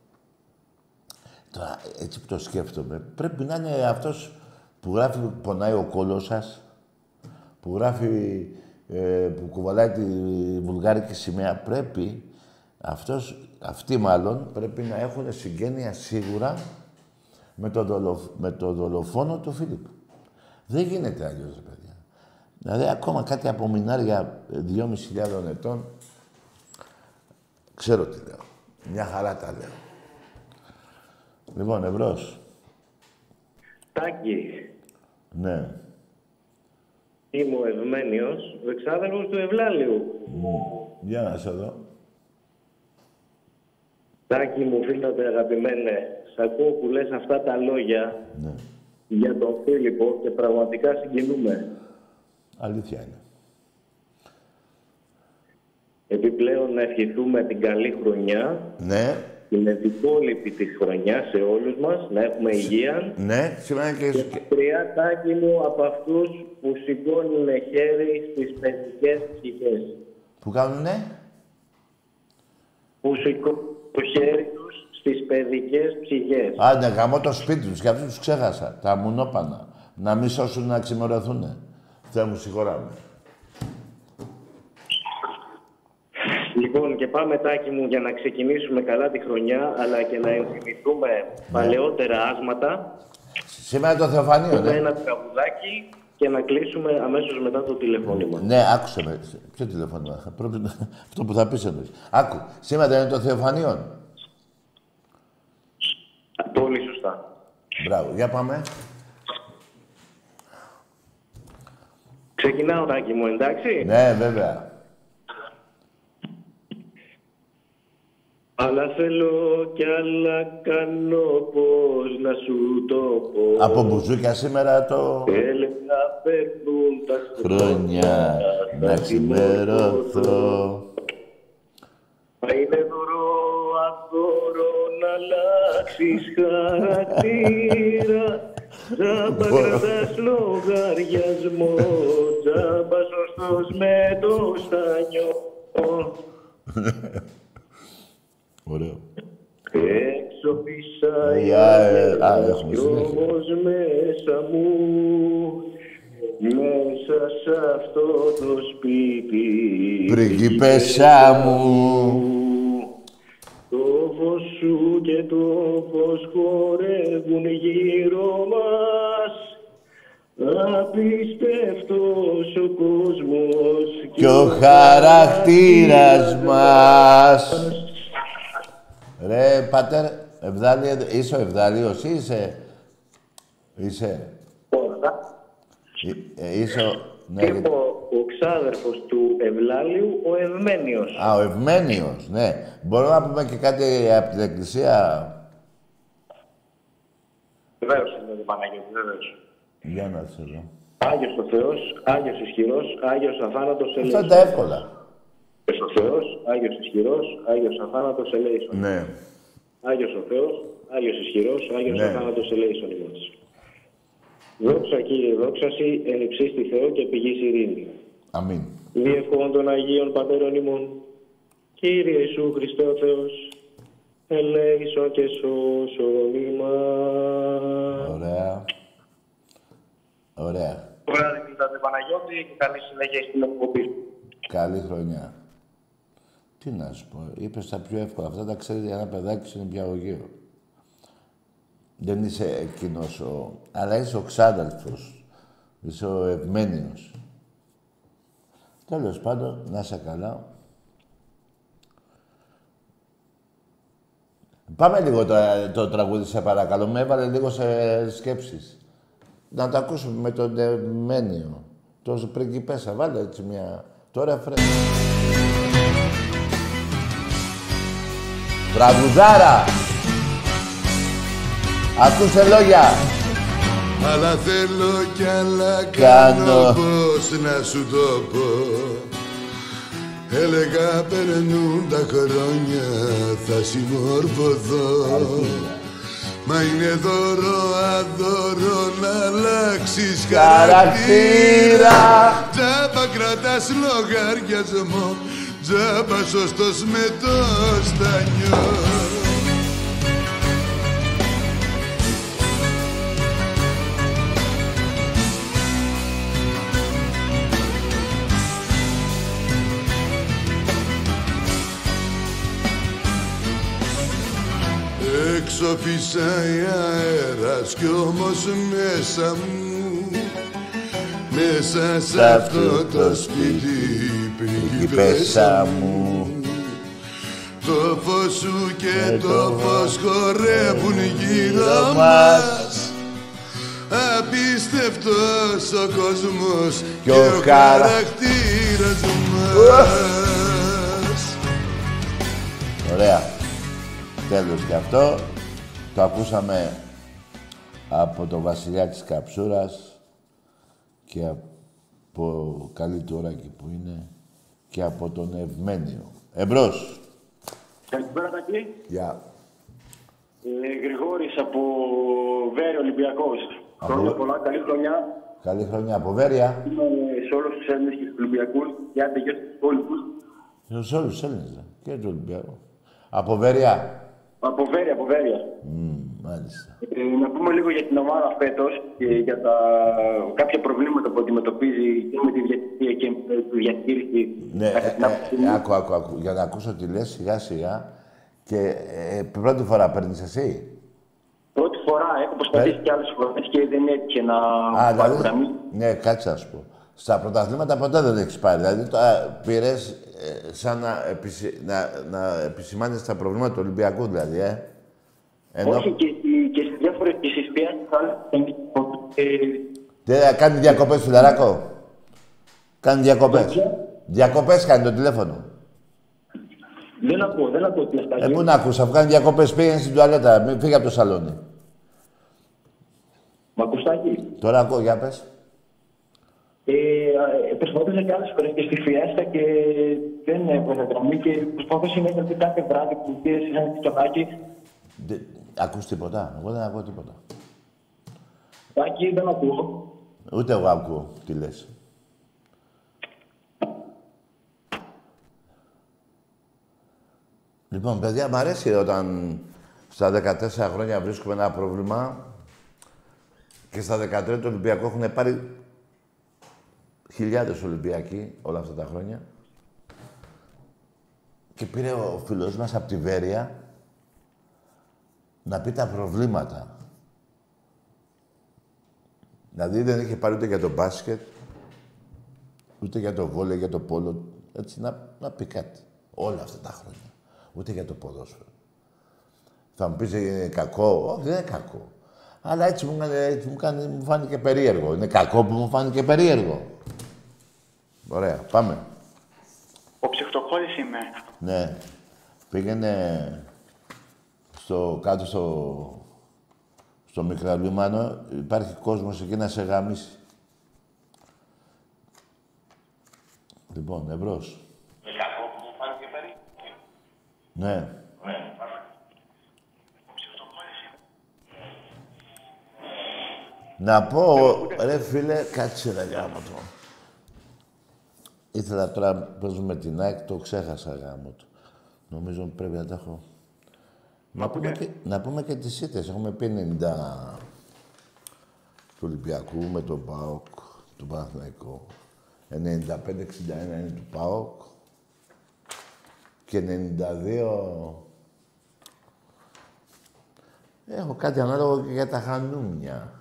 τώρα έτσι που το σκέφτομαι, πρέπει να είναι αυτός που γράφει πονάει ο κόλλος σας, που γράφει, ε, που κουβαλάει τη βουλγάρικη σημαία. Πρέπει αυτός, αυτοί μάλλον, πρέπει να έχουν συγγένεια σίγουρα με το, δολοφ... με το δολοφόνο του Φίλιππου. Δεν γίνεται αλλιώς, ρε παιδιά. Δηλαδή, ακόμα κάτι από μηνάρια δυόμισι χιλιάδων ετών, ξέρω τι λέω. Μια χαρά τα λέω. Λοιπόν, Ευρώς. Τάκη. Ναι. Είμαι ο Ευμένιος, ο εξάδελφος του Ευλάλιου. Mm. Για να σε δω. Τάκη μου, φίλατε αγαπημένε, σ' ακούω που λες αυτά τα λόγια ναι. για τον Φίλιππο και πραγματικά συγκινούμε. Αλήθεια είναι. Επιπλέον να ευχηθούμε την καλή χρονιά. Ναι. Την υπόλοιπη της χρονιάς σε όλους μας, να έχουμε υγεία. Ναι, σήμερα και... Και τρία, Τάκη μου, από αυτούς που σηκώνουν χέρι στις παιδικές ψυχές. Που κάνουνε? Που σηκώνουν το χέρι τους στις παιδικές ψυχές. Α, ναι, γαμώ το σπίτι τους και αυτούς τους ξέχασα. Τα μουνόπανα. Να μη σώσουν να ξημερωθούνε. Θεέ μου, συγχωράμε. Λοιπόν, και πάμε, Τάκη μου, για να ξεκινήσουμε καλά τη χρονιά, αλλά και να ενθυμηθούμε ναι. παλαιότερα άσματα. Σήμερα το Θεοφανείο, ναι. Ένα τραγουδάκι και να κλείσουμε αμέσως μετά το τηλεφώνημα. Ναι, άκουσε με. Ποιο τηλεφώνημα? Πρέπει να... Αυτό που θα πεις εννοείς. Άκου. Σήμερα είναι το Θεοφανείο. Πολύ σωστά. Μπράβο. Για πάμε. Ξεκινάω, Τάκη μου, εντάξει. Ναι, βέβαια. Αλλά θέλω κι άλλα κάνω, πώς να σου το πω. Από μπουζούκια σήμερα το... Έλεγα περνούν τα χρόνια να ξημερωθώ. Μα είναι δωρό, αδωρό να αλλάξεις χαρακτήρα. Τζάμπα κρατάς λογαριασμό, τζάμπα σωστός με το στανιό. Ωραίο. Έξω πίσα η αέρα κι όμως μέσα μου, μέσα σ' αυτό το σπίτι, πριγκίπεσσα μου, το φως σου και το φως χορεύουν γύρω μας. Απίστευτος ο κόσμος κι ο χαρακτήρας μας. Ρε, πάτερ, Ευδάλη, είσαι ο Ευδάλιος ή είσαι... Είσαι... Ε, είσαι ο... Ναι, είμαι ο, ο ξάδερφος του Ευλάλιου, ο Ευμένιος. Α, ο Ευμένιος, ναι. Μπορούμε να πούμε και κάτι από την Εκκλησία. Βεβαίως, είναι ο Παναγιώτη, βεβαίως. Για να σε δω. Άγιος ο Θεός, Άγιος ισχυρός, Άγιος αθάνατος ελέησον. Αυτά τα εύκολα. Άγιος ο Θεός, Άγιος ισχυρός, Άγιος αθάνατος ελέησον. Ναι. Άγιος ο Θεός, Άγιος ισχυρός, Άγιος ναι. αθάνατος ελέησον ημάς. Δόξα Κύριε, δόξαση, εν υψίστη Θεό και πηγής ειρήνη. Αμήν. Διευχών των Αγίων Πατέρων ημών, Κύριε Ιησού Χριστέ ο Θεός, ελέησον και σώσον ημάς. Ωραία. Ωραία. Ωραία, Δημήτρη Παναγιώτη, και καλή συνέχεια στην εκπομπή. Καλή χρονιά. Τι να σου πω, είπες τα πιο εύκολα. Αυτά τα ξέρει για ένα παιδάκι στην πιαγωγείο. Δεν είσαι εκείνος ο... Αλλά είσαι ο ξάδελφος. Είσαι ο Ευμένιος. Τέλος πάντων, να είσαι καλά. Πάμε λίγο το, το τραγούδι, σε παρακαλώ. Με έβαλε λίγο σε σκέψεις. Να το ακούσουμε με τον Ευμένιο. Τόσο πριγκιπέσα. Βάλε έτσι μια... Τώρα φρέ... Τραγουδάρα! Ακούσε λόγια! Αλλά θέλω κι άλλα κάνω, κάνω πώς να σου το πω. Έλεγα περνούν τα χρόνια, θα συμμορφωθώ. Μα είναι δώρο αδώρο να αλλάξεις χαρακτήρα. Τζάμπα κρατάς λογαριασμό, τζάμπα σωστός με το στανιό. Έξω φυσάει αέρας κι όμως μέσα μου μέσα σε αυτό το σπίτι, πριγκίπεσσα μου. Το φως σου και το φως χορεύουν γύρω μας. Απίστευτος ο κόσμος και ο χαρακτήρας μας. Ωραία. Τέλος και αυτό. Το ακούσαμε από τον Βασιλιά της Καψούρας και από καλή του ώρα εκεί που είναι και από τον Ευμένιο. Εμπρός. Καλησπέρα Τακί. Γεια. Ε, Γρηγόρης από Βέρεια Ολυμπιακός. Από... Χρόνια πολλά, καλή χρονιά. Καλή χρονιά από Βέρεια. Είμαι σε όλους τους Έλληνες και τους Ολυμπιακούς και άντε και στους υπόλοιπους. Σε όλους τους Έλληνες και του Ολυμπιακού. Από Βέρεια. Από Βέρεια, από Βέρεια. Mm, μάλιστα. Ε, να πούμε λίγο για την ομάδα φέτος και για τα κάποια προβλήματα που αντιμετωπίζει και με τη διατηρία και με τη διαχείριση. Ναι, ε, ε, άκου, άκου, άκου. Για να ακούσω τι λες σιγά σιγά και ε, πρώτη φορά παίρνεις εσύ. Πρώτη φορά, έχω προσπαθήσει και άλλες φορές και δεν έτυχε να πάρω δηλαδή, γραμμή. Ναι, κάτσε να σου πω. Στα πρωταθλήματα ποτέ δεν έχεις πάρει. Δηλαδή τώρα πήρες ε, σαν να, επισυ... να, να επισημάνεις τα προβλήματα του Ολυμπιακού, δηλαδή, ε. Ενώ... Όχι, και, και στις διάφορες και στις πιάσεις θα κάνει διακοπές, φιλαράκο. Κάνει διακοπές. Διακοπές κάνει το τηλέφωνο. Δεν ακούω, δεν ακούω τι αυτά. Ε, πού να ακούς, αφού κάνει διακοπές, πήγαινε στην τουαλέτα, μην φύγει από το σαλόνι. Μ' ακουστάκι. Τώρα ακούω, για πες. Ε, ε, προσπαθούσα και άλλες φορές και στη Φιέστα και δεν έβγαζα γραμμή και προσπαθούσα συνέχεια κάθε βράδυ που πήγες σε ένα πιτσονάκι. Ακούς τίποτα, εγώ δεν ακούω τίποτα. Τάκη, δεν ακούω. Ούτε εγώ ακούω τι λες. Λοιπόν, παιδιά, μ' αρέσει όταν στα δεκατέσσερα χρόνια βρίσκουμε ένα πρόβλημα και στα δεκατρία του Ολυμπιακού έχουν πάρει χιλιάδες Ολυμπιακοί όλα αυτά τα χρόνια. Και πήρε ο φίλος μας από τη Βέρεια να πει τα προβλήματα. Δηλαδή δεν είχε πάρει ούτε για το μπάσκετ, ούτε για το βόλεϊ, για το πόλο. Έτσι, να, να πει κάτι. Όλα αυτά τα χρόνια. Ούτε για το ποδόσφαιρο. Θα μου πεις είναι κακό. Όχι, δεν είναι κακό. Αλλά έτσι μου, έτσι μου, κάνει, μου φάνηκε περίεργο. Είναι κακό που μου φάνηκε περίεργο. Ωραία, πάμε. Ο Ψυχτοκόλλης είμαι. Ναι. Πήγαινε στο, κάτω στο, στο Μικραλίμανο. Υπάρχει κόσμος εκεί να σε γαμίσει. Λοιπόν, εμπρός. Είναι κακό που μου φάνηκε περί. Ναι. Ναι, πάμε. Να πω, ρε φίλε, κάτσε να γάμο το. Ήθελα τώρα να παίζουμε την ΑΕΚ, το ξέχασα γάμο του. Νομίζω πρέπει να τα έχω. Να πούμε, και, να πούμε και τις ήττες. Έχουμε πει ενενήντα του Ολυμπιακού με τον ΠΑΟΚ, του Παναθηναϊκού. ενενήντα πέντε εξήντα ένα είναι του ΠΑΟΚ. Και ενενήντα δύο... Έχω κάτι ανάλογο και για τα χανούμια.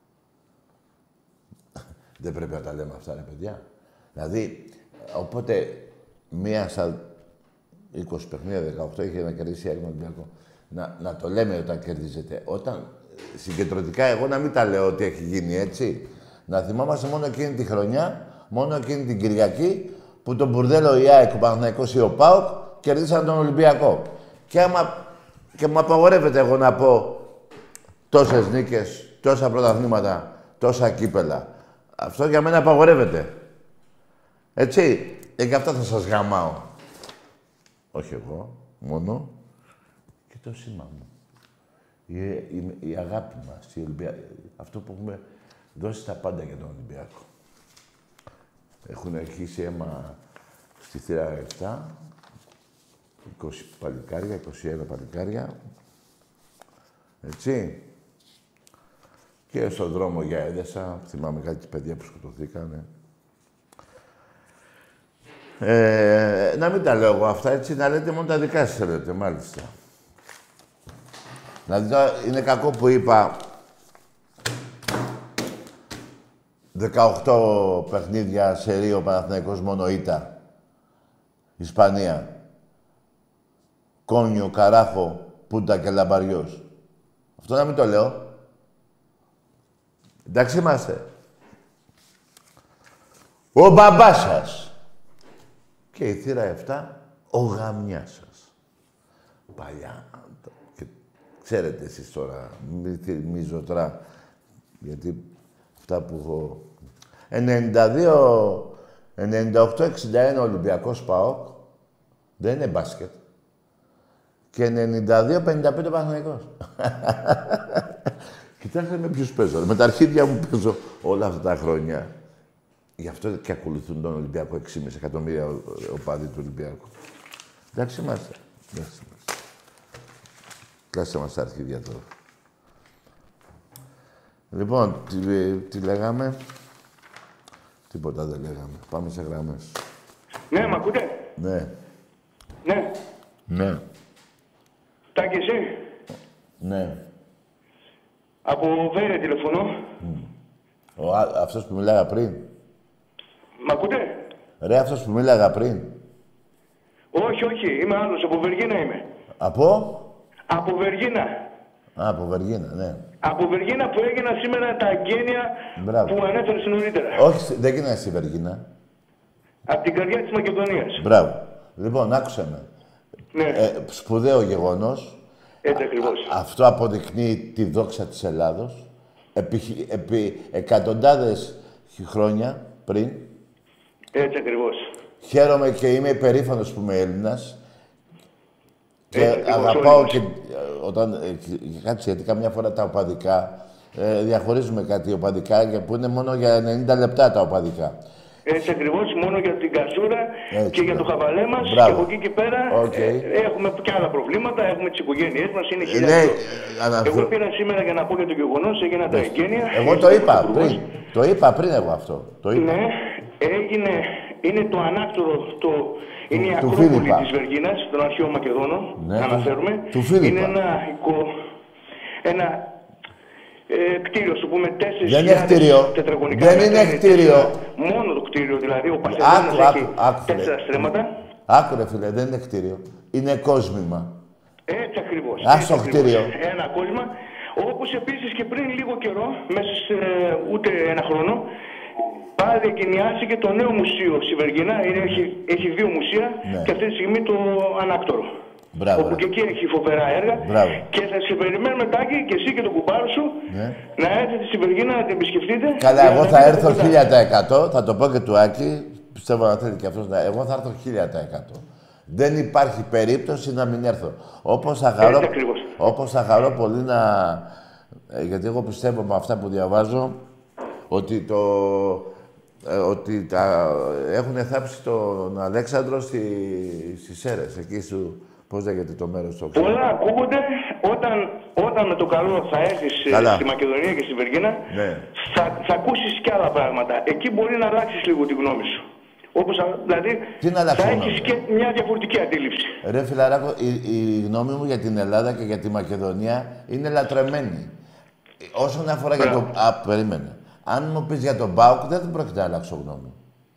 Δεν πρέπει να τα λέμε αυτά, ρε παιδιά. Δηλαδή, οπότε, μία στα είκοσι παιχνίδια, δεκαοκτώ, είχε να κερδίσει η Ολυμπιακό. Να, να το λέμε όταν κερδίζετε. Όταν συγκεντρωτικά, εγώ να μην τα λέω ότι έχει γίνει έτσι. Να θυμάμαστε μόνο εκείνη τη χρονιά, μόνο εκείνη την Κυριακή, που τον μπουρδέλο η ΑΕΚ, ο Παναθηναϊκός ή ο ΠΑΟΚ κερδίσαν τον Ολυμπιακό. Και άμα και μου απαγορεύεται εγώ να πω τόσες νίκες, τόσα πρωταθλήματα, τόσα κύπελα. Αυτό για μένα απαγορεύεται. Έτσι. Ε, και αυτά θα σας γαμάω. Όχι εγώ, μόνο. Και το σήμα μου. Η, η, η αγάπη μας, η Ολυμπια... αυτό που έχουμε δώσει τα πάντα για τον Ολυμπιακό. Έχουν αρχίσει αίμα στη θύρα επτά, είκοσι παλικάρια, είκοσι ένα παλικάρια. Έτσι. Και στον δρόμο για Έδεσα, θυμάμαι κάτι παιδιά που σκοτωθήκανε. Ε, να μην τα λέω εγώ αυτά, έτσι, να λέτε μόνο τα δικά σας θέλετε, μάλιστα. Δηλαδή, είναι κακό που είπα δεκαοκτώ παιχνίδια σε Ρίο, Παναθηναϊκός μόνο ήττα. Ισπανία. Κόνιο, Καράχο, Πούντα και Λαμπαριός. Αυτό να μην το λέω. Εντάξει είμαστε. Ο μπαμπάς σας. Και η θύρα επτά, ο γαμιάς σας. Παλιά. Και ξέρετε εσείς τώρα, μη θυμίζω τώρα, γιατί αυτά που έχω... ενενήντα δύο, ενενήντα οκτώ εξήντα ένα Ολυμπιακός ΠΑΟΚ, δεν είναι μπάσκετ. Και ενενήντα δύο πενήντα πέντε Παναθηναϊκός. Κοιτάξτε με ποιους παίζω. Με τα αρχίδια μου παίζω όλα αυτά τα χρόνια. Γι' αυτό και ακολουθούν τον Ολυμπιακό έξι κόμμα πέντε εκατομμύρια οπαδοί του Ολυμπιακού. Εντάξει είμαστε. Εντάξει είμαστε. Κλάστε μας τα αρχίδια τώρα. Λοιπόν, τι, τι λέγαμε. Τίποτα δεν λέγαμε. Πάμε σε γραμμές. Ναι, μ' ακούτε. Ναι. Ναι. Ναι. Τάκη, εσύ. Ναι. Από Βέρεια τηλεφωνώ. Mm. Ο, α, αυτός που μιλάγα πριν. Μ' ακούτε. Ρε, αυτός που μίλαγα πριν. Όχι, όχι. Είμαι άλλος. Από Βεργίνα είμαι. Από? Από Βεργίνα. Α, από Βεργίνα, ναι. Από Βεργίνα που έγιναν σήμερα τα εγγένεια που ανέφερες νωρίτερα. Όχι, δεν γίνανε στη Βεργίνα. Από την καρδιά της Μακεδονίας. Μπράβο. Λοιπόν, άκουσε με. Ναι. Ε, σπουδαίο γεγονός. Έτσι ακριβώς. Α, αυτό αποδεικνύει τη δόξα της Ελλάδος. Επί, επί εκατοντάδες χρόνια πριν. Έτσι ακριβώς. Χαίρομαι και είμαι υπερήφανος που είμαι Έλληνας. Και Έτσι, αγαπάω και όταν... Ε, κάτσε, γιατί καμιά φορά τα οπαδικά, ε, διαχωρίζουμε κάτι οπαδικά που είναι μόνο για ενενήντα λεπτά τα οπαδικά. Έτσι ακριβώς, μόνο για την κασούρα Έτσι, και για το χαβαλέ μας. Μπράβο. Και από εκεί και πέρα Okay. ε, έχουμε και άλλα προβλήματα. Έχουμε τις οικογένειές μας, είναι Ναι, χιλιάδες. αναφρο... Εγώ πήρα σήμερα για να πω για το γεγονός, έγιναν τα εγγένεια. Εγώ το είπα πριν. Το είπα πριν εγώ αυτό. Το είπα. Ναι, έγινε, είναι το ανάκτορο, το, είναι η του Ακρόπολη Φίλιππα. της Βεργίνας, των αρχαίων Μακεδόνων, Ναι, να αναφέρουμε. του Φίλιππα. Είναι ένα, οικο, ένα ε, κτίριο, σου πούμε, τέσσερις Δεν είναι κτίριο. τετραγωνικά. Δεν είναι κτίριο. Μόνο το κτίριο, δηλαδή, ο Πασχαλίνος έχει άκου, τέσσερα στρέμματα. Άκου ρε φίλε, δεν είναι κτίριο. Είναι κόσμημα. Έτσι ακριβώς. Ας το κτίριο. Ένα κόσμημα. Όπως επίσης και πριν λίγο καιρό, μέσα σε ούτε ένα χρόνο, πάλι εγκαινιάστηκε το νέο μουσείο στη Βεργίνα. Έχει, έχει δύο μουσεία Ναι. και αυτή τη στιγμή το ανάκτορο. Μπράβο, όπου ρε. και εκεί έχει φοβερά έργα. Μπράβο. Και θα σε περιμένουμε, Τάκη, και εσύ και τον κουμπάρο σου, Ναι. να έρθετε στη Βεργίνα να την επισκεφτείτε. Καλά, για εγώ να θα δείτε έρθω κοντά. χίλια τοις εκατό. Θα το πω και του Άκη. Πιστεύω να θέλει και αυτός να... Εγώ θα έρθω χίλια τοις εκατό. Δεν υπάρχει περίπτωση να μην έρθω. Όπως θα χαρώ, Έτσι ακριβώς. όπως θα χαρώ πολύ να... Ε, γιατί εγώ πιστεύω με αυτά που διαβάζω ότι το... Ε, ότι τα... έχουν θάψει τον Αλέξανδρο στη... στις Σέρρες, εκεί σου... Πώς λέγεται το μέρος το ξέρω. Πολλά ακούγονται. Όταν, όταν με το καλό θα έρθεις ε, Καλά. στη Μακεδονία και στη Βεργίνα, Ναι. θα, θα ακούσεις και άλλα πράγματα. Εκεί μπορεί να αλλάξεις λίγο τη γνώμη σου. Όπως, α, δηλαδή, Τι να αλλάξω θα γνώμη? έχεις και μια διαφορετική αντίληψη. Ρε φιλαράκο, η, η γνώμη μου για την Ελλάδα και για τη Μακεδονία είναι λατρεμένη. Όσον αφορά για το... Α, περίμενε. Αν μου πεις για τον ΠΑΟΚ, δεν πρόκειται να αλλάξω γνώμη.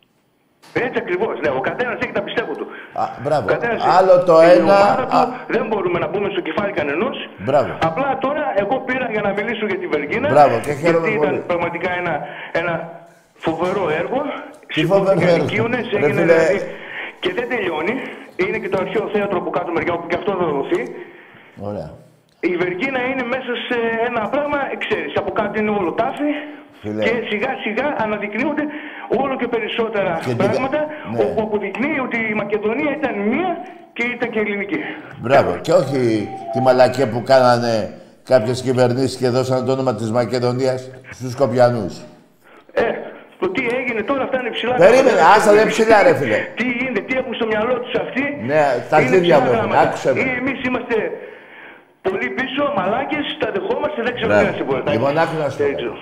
Έτσι ακριβώς. Ναι, ο καθένας έχει τα πιστεύω του. Α, μπράβο. Ο καθένας Άλλο έχει το την ένα... ομάδα του, Α, δεν μπορούμε να μπούμε στο κεφάλι κανενός. Μπράβο. Απλά τώρα εγώ πήρα για να μιλήσω για τη Βεργίνα. Μπράβο, και χαίρομαι γιατί πολύ. ήταν πραγματικά ένα, ένα φοβερό έργο. Τι φοβερό έργο. Οικείονες, Ρε έγινε φίλε. δηλαδή, και δεν τελειώνει. Είναι και το αρχαίο θέατρο που κάτω μεριά, όπου και αυτό θα δοθεί. Ωραία. Η Βεργίνα είναι μέσα σε ένα πράγμα, ξέρεις, από κάτω είναι όλο τάφι. Φίλε. Και σιγά σιγά αναδεικνύονται όλο και περισσότερα Και πράγματα, ναι. όπου αποδεικνύει ότι η Μακεδονία ήταν μία και ήταν και ελληνική. Μπράβο. Και όχι τη μαλακία που κάνανε κάποιες κυβερνήσεις και δώσαν το όνομα της Μακεδονίας στους Σκοπιανούς. Ε, το τι έγινε τώρα, αυτά είναι ψηλά. Περίμενε, άστα δεν ψηλά ρε φίλε. Τι γίνεται, τι έχουν στο μυαλό τους αυτοί. Ναι, τα είναι αρχίδια ψηλά μου έχουν. γράμματα. Άκουσε με. Ή εμείς είμαστε πολύ πίσω, μαλάκες, τα δεχόμαστε, δεν ξέρω Μπράβο. τι να σε πω. Λοιπόν, άκου να σου πω Δεν κάτι. ξέρω.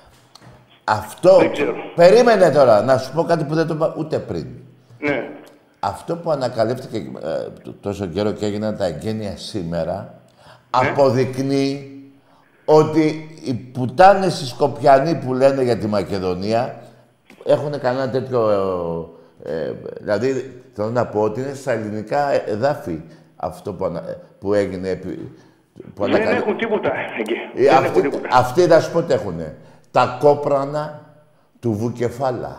Αυτό... Δεν ξέρω. Περίμενε τώρα, να σου πω κάτι που δεν το είπα ούτε πριν. Ναι. Αυτό που ανακαλύφθηκε ε, τόσο καιρό και έγιναν τα εγγένεια σήμερα, Ναι. αποδεικνύει ότι οι πουτάνες οι Σκοπιανοί που λένε για τη Μακεδονία έχουν κανένα τέτοιο... Ε, ε, δηλαδή, θέλω να πω ότι είναι στα ελληνικά εδάφη αυτό που, ανα, που έγινε... Που δεν ανακαλύ... έχουν τίποτα εκεί. Ε, αυτοί, έχουν τίποτα. Αυτοί θα σου πω τι έχουν. Τα κόπρανα του Βουκεφάλα.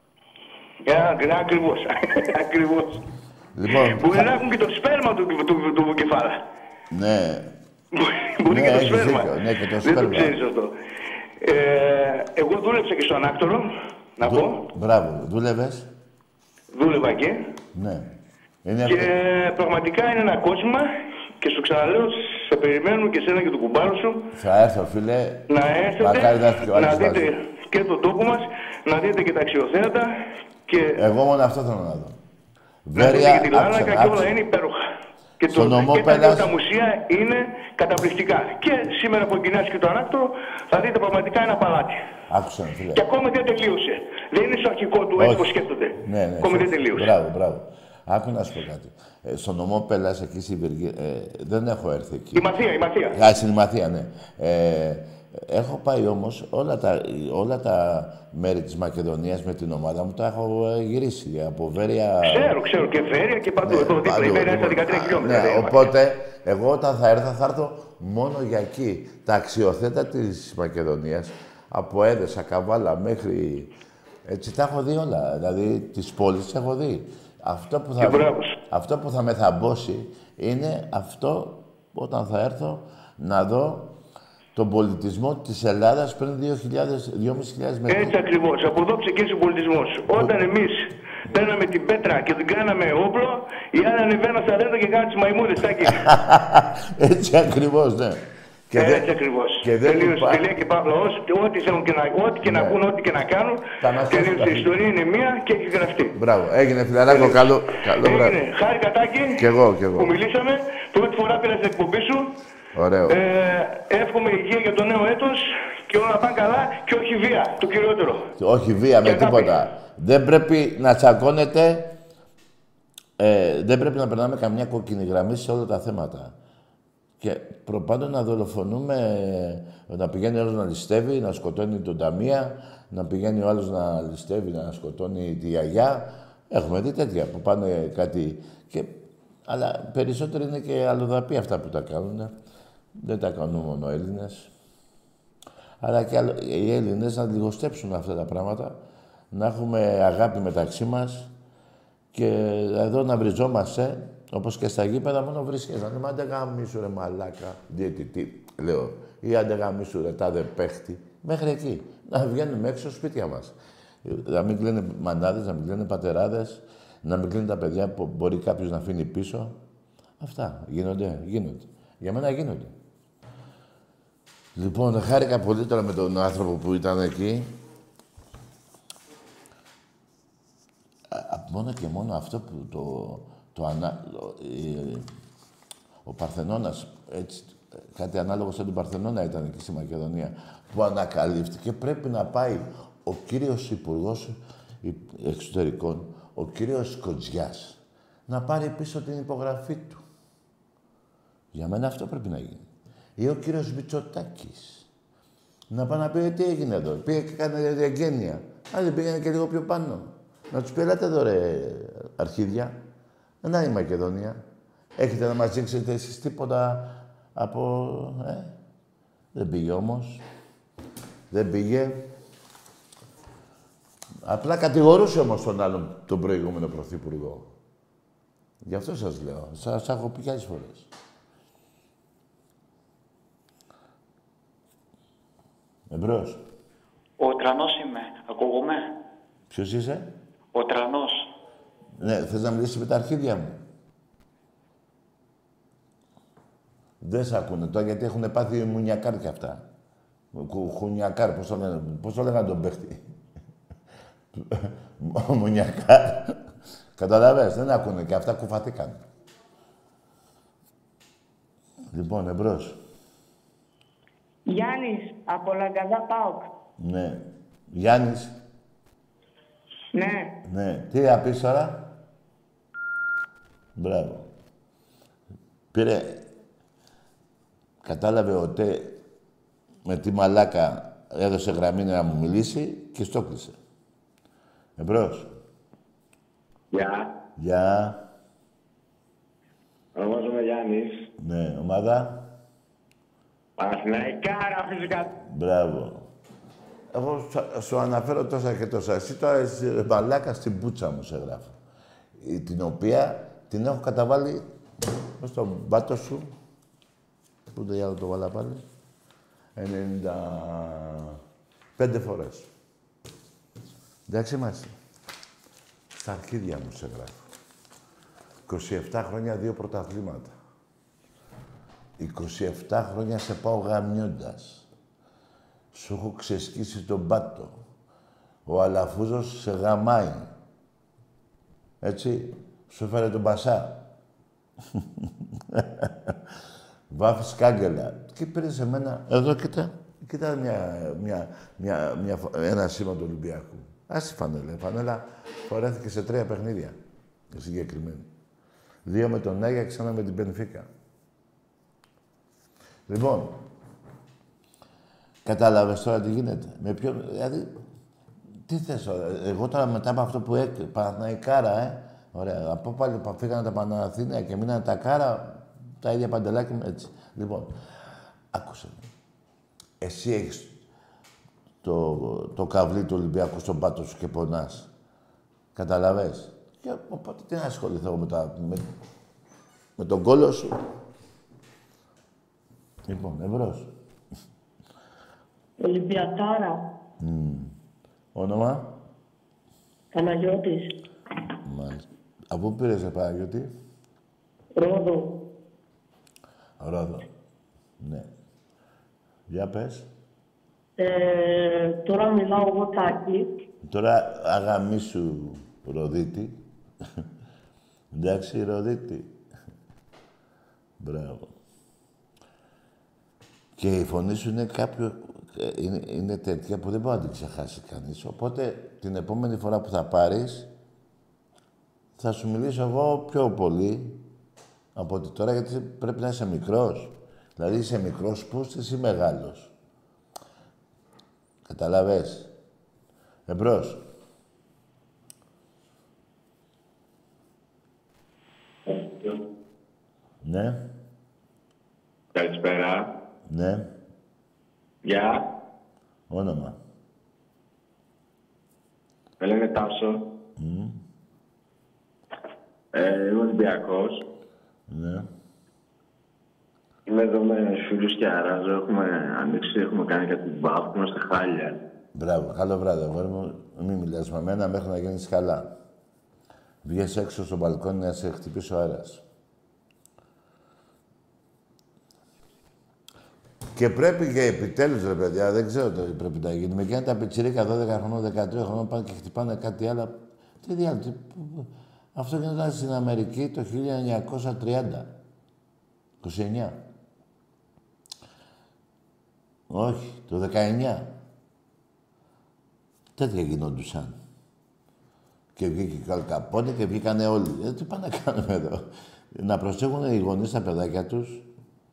Ε, ακριβώς. Ακριβώς. Λοιπόν, μπορεί θα... να έχουν και το σπέρμα του, του, του, του Βουκεφάλα. Ναι. Μπορεί ναι, και το σπέρμα. Ναι, και το δεν το ξέρεις αυτό. Ε, εγώ δούλεψα και στο Ανάκτορο, να Δου... πω. Μπράβο. Δούλευες. Δούλευα εκεί. Ναι. Είναι και αυτό. Πραγματικά είναι ένα κόσμημα και σου ξαναλέω, σε περιμένουμε και εσένα και τον κουμπάρο σου. Θα έρθω, φίλε. Να έρθετε, να, να δείτε και τον τόπο μας, να δείτε και τα αξιοθέατα. Και... Εγώ μόνο αυτό θέλω να δω. Να δείτε και τη Λάρνακα και όλα είναι υπέροχα. Και, το, και τα δύο τα μουσεία είναι καταπληκτικά. Και σήμερα που εγκαινιάσει και το Ανάκτορο, θα δείτε πραγματικά ένα παλάτι. Άκουσα, φίλε. Και ακόμη δεν τελείωσε. Δεν είναι στο αρχικό του έτσι που σκέφτονται. Ναι, ναι. Ακόμη δεν τελείωσε. Μπράβο, μπράβο. Άκου να σου πω κάτι. Ε, στο νομό Πέλλας, εκεί στη Βυργή, ε, δεν έχω έρθει εκεί. Η Μαθία, η Μαθία. Α, στην Μαθία, ναι. Ε, έχω πάει όμως όλα τα, όλα τα μέρη της Μακεδονίας με την ομάδα μου, τα έχω γυρίσει. Από Βέρεια... Ξέρω, ξέρω. Και Βέρεια και παντού. Ναι, εδώ δίπλα. Η Βέρεια είναι στα δεκατρία χιλιόμετρα. Ναι, οπότε, εγώ όταν θα έρθω, θα έρθω μόνο για εκεί. Τα αξιοθέατα της Μακεδονίας, από Έδεσα, Καβάλα μέχρι... Έτσι τα έχω δει όλα. Δηλαδή, τις πόλεις έχω δει. Αυτό που, θα, αυτό που θα με θαμπώσει είναι αυτό όταν θα έρθω να δω τον πολιτισμό της Ελλάδας πριν δύο χιλιάδες, δυόμισι χιλιάδες μέτρα. Έτσι ακριβώς. Από εδώ ξεκίνησε ο πολιτισμός. Όταν εμείς παίρναμε την πέτρα και την κάναμε όπλο, οι άλλοι ανεβαίναν στα δέντρα και κάναν τις μαϊμούδες, Τάκη. Έτσι ακριβώς, ναι. Και έτσι δεν, ακριβώς. Τελείωσε η τελεία και παύλα ως, ό,τι θέλουν και να, ό,τι και ναι. να πούν, ό,τι και να κάνουν. Τελείωσε η ιστορία, είναι μία και έχει γραφτεί. Μπράβο. Έγινε φιλαράκο, καλό, καλό Έγινε. βράδυ. Χάρη Κατάκη, κι εγώ, κι εγώ. που μιλήσαμε. Πρώτη φορά πήρα στην εκπομπή σου. Ωραίο. Ε, εύχομαι υγεία για το νέο έτος και όλα να πάνε καλά και όχι βία, το κυριότερο. Όχι βία με τίποτα. Δεν πρέπει να τσακώνετε, ε, δεν πρέπει να περνάμε καμιά κόκκινη γραμμή σε όλα τα θέματα. Και προπάντων να δολοφονούμε, να πηγαίνει ο άλλος να ληστεύει, να σκοτώνει τον ταμεία, να πηγαίνει ο άλλος να ληστεύει, να σκοτώνει τη γιαγιά. Έχουμε δει τέτοια που πάνε κάτι... Και... Αλλά περισσότερο είναι και αλλοδαπή αυτά που τα κάνουν. Δεν τα κάνουν μόνο Έλληνες. Αλλά και οι Έλληνες να λιγοστέψουν αυτά τα πράγματα, να έχουμε αγάπη μεταξύ μας και εδώ να βριζόμαστε. Όπως και στα γήπεδα, μόνο βρίσκεσαι. Να λέμε, άντε γαμίσου ρε μαλάκα, διαιτητή, λέω. Ή άντε γαμίσου ρε τάδε παίχτη. Μέχρι εκεί. Να βγαίνουμε έξω σπίτια μας. Να μην κλαίνε μανάδες, να μην κλαίνε πατεράδες, να μην κλαίνε τα παιδιά που μπορεί κάποιος να αφήνει πίσω. Αυτά γίνονται, γίνονται. Για μένα γίνονται. Λοιπόν, χάρηκα πολύ τώρα με τον άνθρωπο που ήταν εκεί. Μόνο και μόνο αυτό που το... Το ανα... Ο Παρθενώνας, έτσι, κάτι ανάλογο σαν τον Παρθενώνα ήταν εκεί στη Μακεδονία, που ανακαλύφθηκε. Πρέπει να πάει ο κύριος Υπουργός Εξωτερικών, ο κύριος Σκοτζιάς, να πάρει πίσω την υπογραφή του. Για μένα αυτό πρέπει να γίνει. Ή ο κύριος Μητσοτάκης. Να πάει να πει τι έγινε εδώ. Πήγε και έκανε διαγένεια. Άλλοι πήγαινε και λίγο πιο πάνω. Να τους πει, ελάτε εδώ ρε αρχίδια. Να είναι η Μακεδονία. Έχετε να μας δείξετε εσείς τίποτα από... Ε? Δεν πήγε όμως. Δεν πήγε. Απλά κατηγορούσε όμως τον άλλον, τον προηγούμενο πρωθυπουργό. Γι' αυτό σας λέω. Σας έχω πει κι άλλες φορές. Εμπρός. Ο Τρανός είμαι. Ακούγομαι. Ποιος είσαι? Ο Τρανός. Ναι, θες να μιλήσεις με τα αρχίδια μου. Δεν σ' ακούνε τώρα, γιατί έχουν πάθει μουνιακάρ κι αυτά. Χουνιακάρ, πώς το λένε, πώς το λέγανε τον παίχτη. Μουνιακάρ. Καταλαβες, δεν ακούνε και αυτά κουφαθήκαν. Λοιπόν, εμπρός. Γιάννης, από Λαγκαδά ΠΑΟΚ. Ναι. Γιάννης. Ναι. Ναι. Τι θα πεις τώρα? Μπράβο. Πήρε... Κατάλαβε ο Τε με τι μαλάκα έδωσε γραμμή να μου μιλήσει και στο κλείσε. Εμπρός. Γεια. Γεια. Ονομάζομαι Γιάννης. Ναι, ομάδα. Παναθηναϊκάρα φυσικά. Μπράβο. Εγώ σου αναφέρω τόσα και τόσα. Εσύ τώρα είσαι μαλάκα στην πούτσα μου σε γράφω. Την οποία την έχω καταβάλει στον πάτο σου. Πού το διάλογο το βάλα πάλι. ενενήντα πέντε φορές. Εντάξει είμαστε. Στα αρχίδια μου σε γράφω. είκοσι επτά χρόνια, δύο πρωταθλήματα. είκοσι επτά χρόνια σε πάω γαμιώντας. Σου έχω ξεσκίσει τον πάτο. Ο Αλαφούζος σε γαμάει. Έτσι. Σου έφερε τον Μπασά. Βάφεις κάγκελα. Και πήρες εμένα. Εδώ κοίτα. Κοίτα μια, μια, μια, μια, ένα σήμα του Ολυμπιακού. Ας τη φανέλα. Η φανέλα φορέθηκε σε τρία παιχνίδια. Συγκεκριμένη. Δύο με τον Άγια και ξανά με την Πενφίκα. Λοιπόν, κατάλαβες τώρα τι γίνεται. Με ποιον, δηλαδή, τι θες τώρα. Εγώ τώρα μετά από αυτό που έκανα, Παναθηναϊκάρα, ε. Ωραία. Από πάλι φύγανε τα Παναθηναϊκά και μείνανε τα κάρα, τα ίδια παντελάκια, έτσι. Λοιπόν, άκουσε με. Εσύ έχεις το, το καβλί του Ολυμπιακού στον πάτο σου και πονάς. Καταλαβες. Και οπότε τι να ασχοληθώ με, τα, με, με τον κόλο σου. Λοιπόν, εμπρός. Ολυμπιακάρα. Mm. Όνομα. Παναγιώτης. Μάλιστα. Από πού πήρες, Παναγιώτη? Ρόδο. Ρόδο. Ναι. Για πες. Ε, τώρα μιλάω εγώ Τάκη. Τώρα αγαμίσου Ροδίτη. Εντάξει, Ροδίτη. Μπράβο. Και η φωνή σου είναι κάποιο... Είναι, είναι τέτοια που δεν μπορεί να την ξεχάσει κανείς. Οπότε την επόμενη φορά που θα πάρεις θα σου μιλήσω εγώ πιο πολύ από ότι τώρα, γιατί πρέπει να είσαι μικρός. Δηλαδή είσαι μικρός πούστης ή μεγάλος. Καταλαβες. Εμπρός. Ναι. Καλησπέρα. Ναι. Γεια. Όνομα. Με λένε Τάσο. Mm. Ε, είμαι Ολυμπιακός. Ναι. Είμαι εδώ με φίλους και αράζω. Έχουμε ανοίξει, έχουμε κάνει κάτι μπαφ, είμαστε χάλια. Μπράβο. Καλό βράδυ, αγόρι μου. Μην μιλάς με μένα μέχρι να γίνεις καλά. Βγες έξω στο μπαλκόνι να σε χτυπήσει ο αέρας. Και πρέπει και επιτέλους, ρε παιδιά, δεν ξέρω τι πρέπει να γίνει. Με κάνει τα πιτσιρίκα δώδεκα χρονών, δεκατρία χρονών, πάνε και χτυπάνε κάτι άλλο. Τι διάλογο. Αυτό γινόταν στην Αμερική το χίλια εννιακόσια τριάντα. είκοσι εννιά. Όχι, το δεκαεννιά. Τέτοια γινόντουσαν. Και βγήκε και ο Αλκαπόνε και βγήκανε όλοι. Ε, τι πάνε να κάνουμε εδώ. Να προσέχουν οι γονείς τα παιδάκια τους.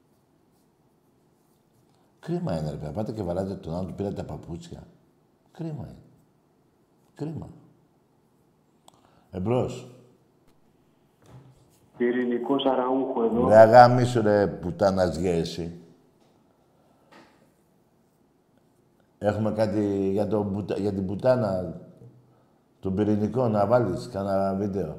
Κρίμα είναι, ρε παιδιά. Πάτε και βαράτε τον άλλον, του πήρατε τα παπούτσια. Κρίμα είναι. Κρίμα. Εμπρός. Πυρηνικός Αραούχο εδώ. Ρε αγάμισου ρε πουτάνας γέση. Έχουμε κάτι για, το, για την πουτάνα, τον πυρηνικό, να βάλεις κανένα βίντεο.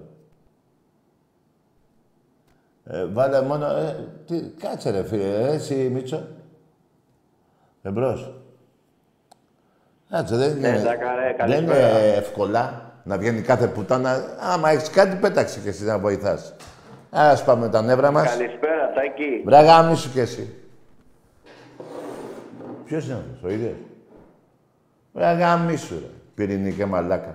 Ε, βάλε μόνο... Ε, τι, κάτσε ρε φίλε, ε, εσύ Μίτσο. Εμπρός. Κάτσε, δεν είναι, ναι, Ζάκαρε, δεν είναι εύκολα να βγαίνει κάθε πουτάνα. Άμα έχεις κάτι, πέταξε κι εσύ να βοηθάς. Ας πάμε τα νεύρα μας. Καλησπέρα, Τάκη. Βρε γάμισου κι εσύ. Ποιος είναι αυτός, ο ίδιος. Βρε γάμισου, ρε. Πυρηνική μαλάκα.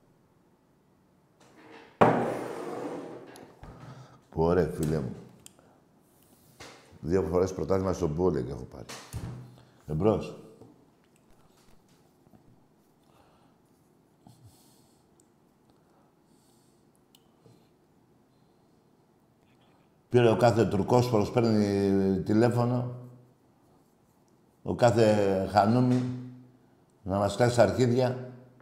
Που ωραία, φίλε μου. Δύο φορές πρωτάθλημα στον Μπούλεκ έχω πάρει. Εμπρός. Πήρε ο κάθε τουρκόσφορος, παίρνει τηλέφωνο. ο κάθε χανούμι να μας κάνει στα αρχίδια.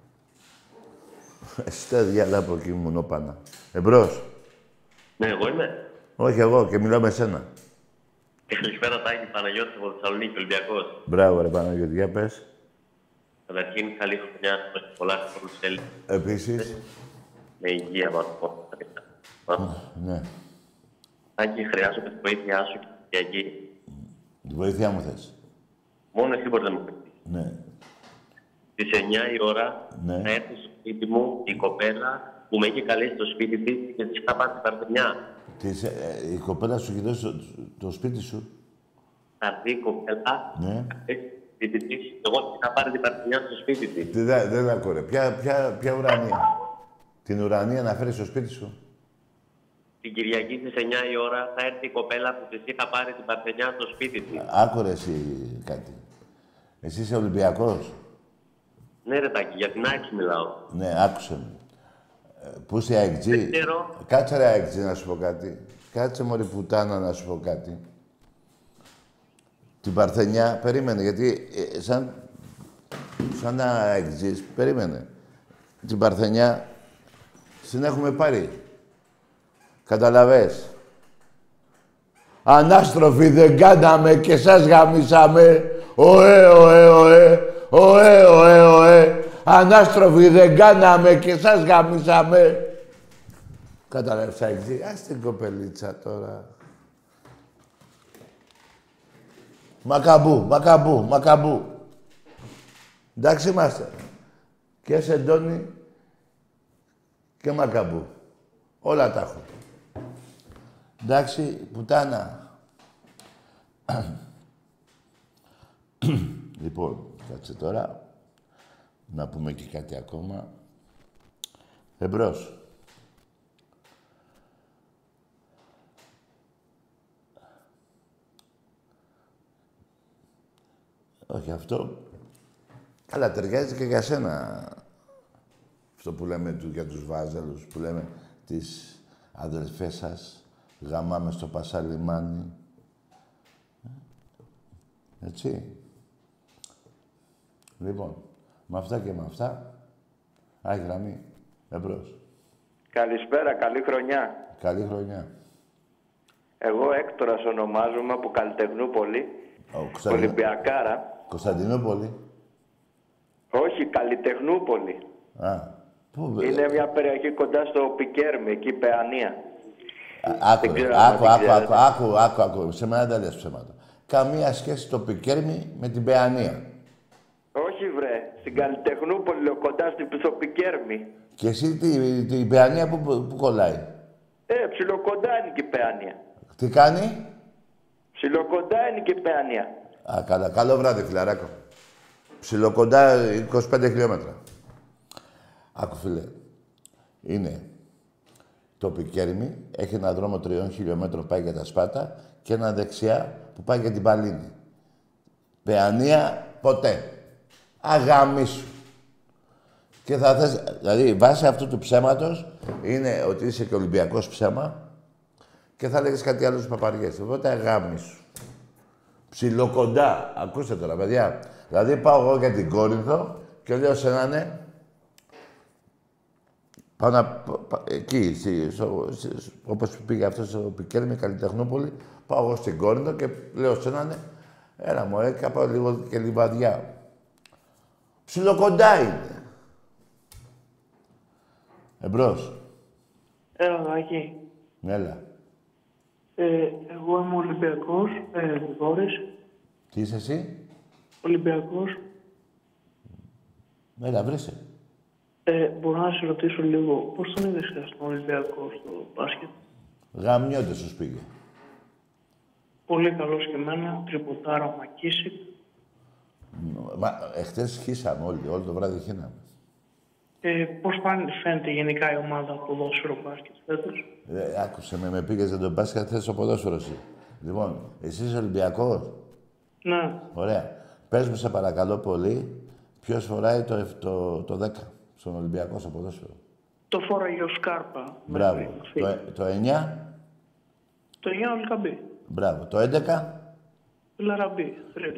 Εστέ διάλα από εκεί μονόπανα. Εμπρός. Ναι, εγώ είμαι. Όχι εγώ και μιλάω με σένα. Καλησπέρα Τάκη, Παναγιώτης από Θεσσαλονίκη, Ολυμπιακός. Μπράβο ρε Παναγιώτη, για πες. Καταρχήν, καλή χρονιά σας, πολλά σε όλους τους Έλληνες. Επίσης. Με υγεία, βαθμό. Ναι. Τάκη, χρειάζομαι τη βοήθειά σου και την Κυριακή. Τη βοήθειά μου θες. Μόνο εσύ μπορείς να μου πεις. Ναι. Στις εννιά η ώρα Ναι. θα έρθει στο σπίτι μου η κοπέλα που με είχε καλέσει στο σπίτι της και της είχα πάρει την παρθενιά. Της, ε, η κοπέλα σου έχει δώσει το, το σπίτι σου. Θα έρθει η κοπέλα, Ναι. έχει στο σπίτι της, εγώ της είχα πάρει την παρθενιά στο σπίτι της. Τι, δεν δεν ακούω ρε. Ποια, ποια, ποια ουρανία. Την ουρανία να φέρεις στο σπίτι σου. Την Κυριακή στις εννιά η ώρα θα έρθει η κοπέλα που της είχα πάρει την παρθενιά στο σπίτι της. Άκου ρε εσύ κάτι. Εσύ είσαι Ολυμπιακός. Ναι ρε Τάκη, για την ΑΕΚ μιλάω. Ναι, άκουσε με. Ε, Πού είσαι αεκτζή. Δεν ξέρω. Κάτσε ρε αεκτζή να σου πω κάτι. Κάτσε μωρή πουτάνα να σου πω κάτι. Την Παρθενιά, περίμενε, γιατί ε, σαν, σαν αεκτζής, περίμενε. Την Παρθενιά την έχουμε πάρει. Καταλαβες. Ανάστροφοι δεν κάναμε και σας γαμίσαμε. Ωε, ωε, ωε, ωε, ωε, ωε. Ανάστροφοι δεν κάναμε και σας γαμίσαμε. Καταλαβες, αεκτζή. Ας την κοπελίτσα τώρα. Μακαμπού, μακαμπού, μακαμπού. Εντάξει είμαστε. Και Σεντόνι και μακαμπού. Όλα τα έχω. Εντάξει, πουτάνα. Λοιπόν, κάτσε τώρα. Να πούμε και κάτι ακόμα. Εμπρός. Όχι αυτό. Καλά, ταιριάζει και για σένα. Αυτό που λέμε του, για τους βάζελους, που λέμε τις αδελφές σας, γαμάμε στο Πασά λιμάνι. Έτσι. Λοιπόν, με αυτά και με αυτά, άχι γραμμή, εμπρός. Καλησπέρα, καλή χρονιά. Καλή χρονιά. Εγώ Έκτορας ονομάζομαι από Καλλιτεχνούπολη, Ο Κωνσταντινο... Ολυμπιακάρα. Κωνσταντινούπολη. Όχι, Καλλιτεχνούπολη. Α, πού... Είναι μια περιοχή κοντά στο Πικέρμι, εκεί Παιανία. Άκου, άκου, άκου, άκου, άκου, άκου, άκου, σε μένα δεν λες ψέματα. Καμία σχέση το Πικέρμι με την Παιανία. Όχι βρε, στην Καλλιτεχνούπολη, κοντά στο Πικέρμι. Και εσύ την τη Παιανία που, που, που κολλάει. Ε, ψιλοκοντά είναι και η Παιανία. Τι κάνει? Ψιλοκοντά είναι και η Παιανία. Α, καλά. Καλό βράδυ, φιλαράκο. Ψιλοκοντά είκοσι πέντε χιλιόμετρα. Άκου, φίλε. Είναι το Πικέρμι, έχει ένα δρόμο τριών χιλιόμετρων πάει για τα Σπάτα και ένα δεξιά που πάει για την Παλίνη. Παιανία, ποτέ. Αγαμίσου. Και θα θες, δηλαδή, βάσει αυτού του ψέματος είναι ότι είσαι και Ολυμπιακός ψέμα και θα λέγεις κάτι άλλο στις παπαριές. Οπότε αγάμισου. Ψιλοκοντά. Ακούστε τώρα, παιδιά. Δηλαδή, πάω εγώ για την Κόρινθο και λέω σε έναν ναι, πάω να... πα, εκεί, στο, όπως πήγε αυτό στο Πικέρμι, Καλλιτεχνούπολη, πάω εγώ στην Κόρινθο και λέω σε έναν ναι, έλα μωρέ, και πάω λίγο και λιβαδιά. Ψιλοκοντά είναι. Εμπρός. Έλα, Δάκη. Έλα. Ε, εγώ είμαι Ολυμπιακός, ε, Γρηγόρης. Τι είσαι εσύ? Ολυμπιακός. Έλα, βρέσε. Ε, μπορώ να σε ρωτήσω λίγο, πώς τον είδες στον Ολυμπιακό στο μπάσκετ? Γαμιώτες σου πήγε. Πολύ καλός και εμένα, τριποτάρα, Μακίσικ. Μα εχθές χύσαμε όλοι, όλο το βράδυ χύναμε. Ε, πώς φαίνεται γενικά η ομάδα ποδόσφαιρο μπάσκετ φέτος? Ε, άκουσε με, με πήγες για τον μπάσκετ, θες το ποδόσφαιρο εσύ. Λοιπόν, εσύ είσαι Ολυμπιακός. Ναι. Ωραία. Πες μου σε παρακαλώ πολύ, ποιος φοράει το, το, το δέκα στον Ολυμπιακό στο ποδόσφαιρο? Το φόραγε ο Σκάρπα. Μπράβο. Το, το εννιά. Το εννιά ο Λικαμπή. Μπράβο. Το έντεκα. Λαραμπή, Θρύλος.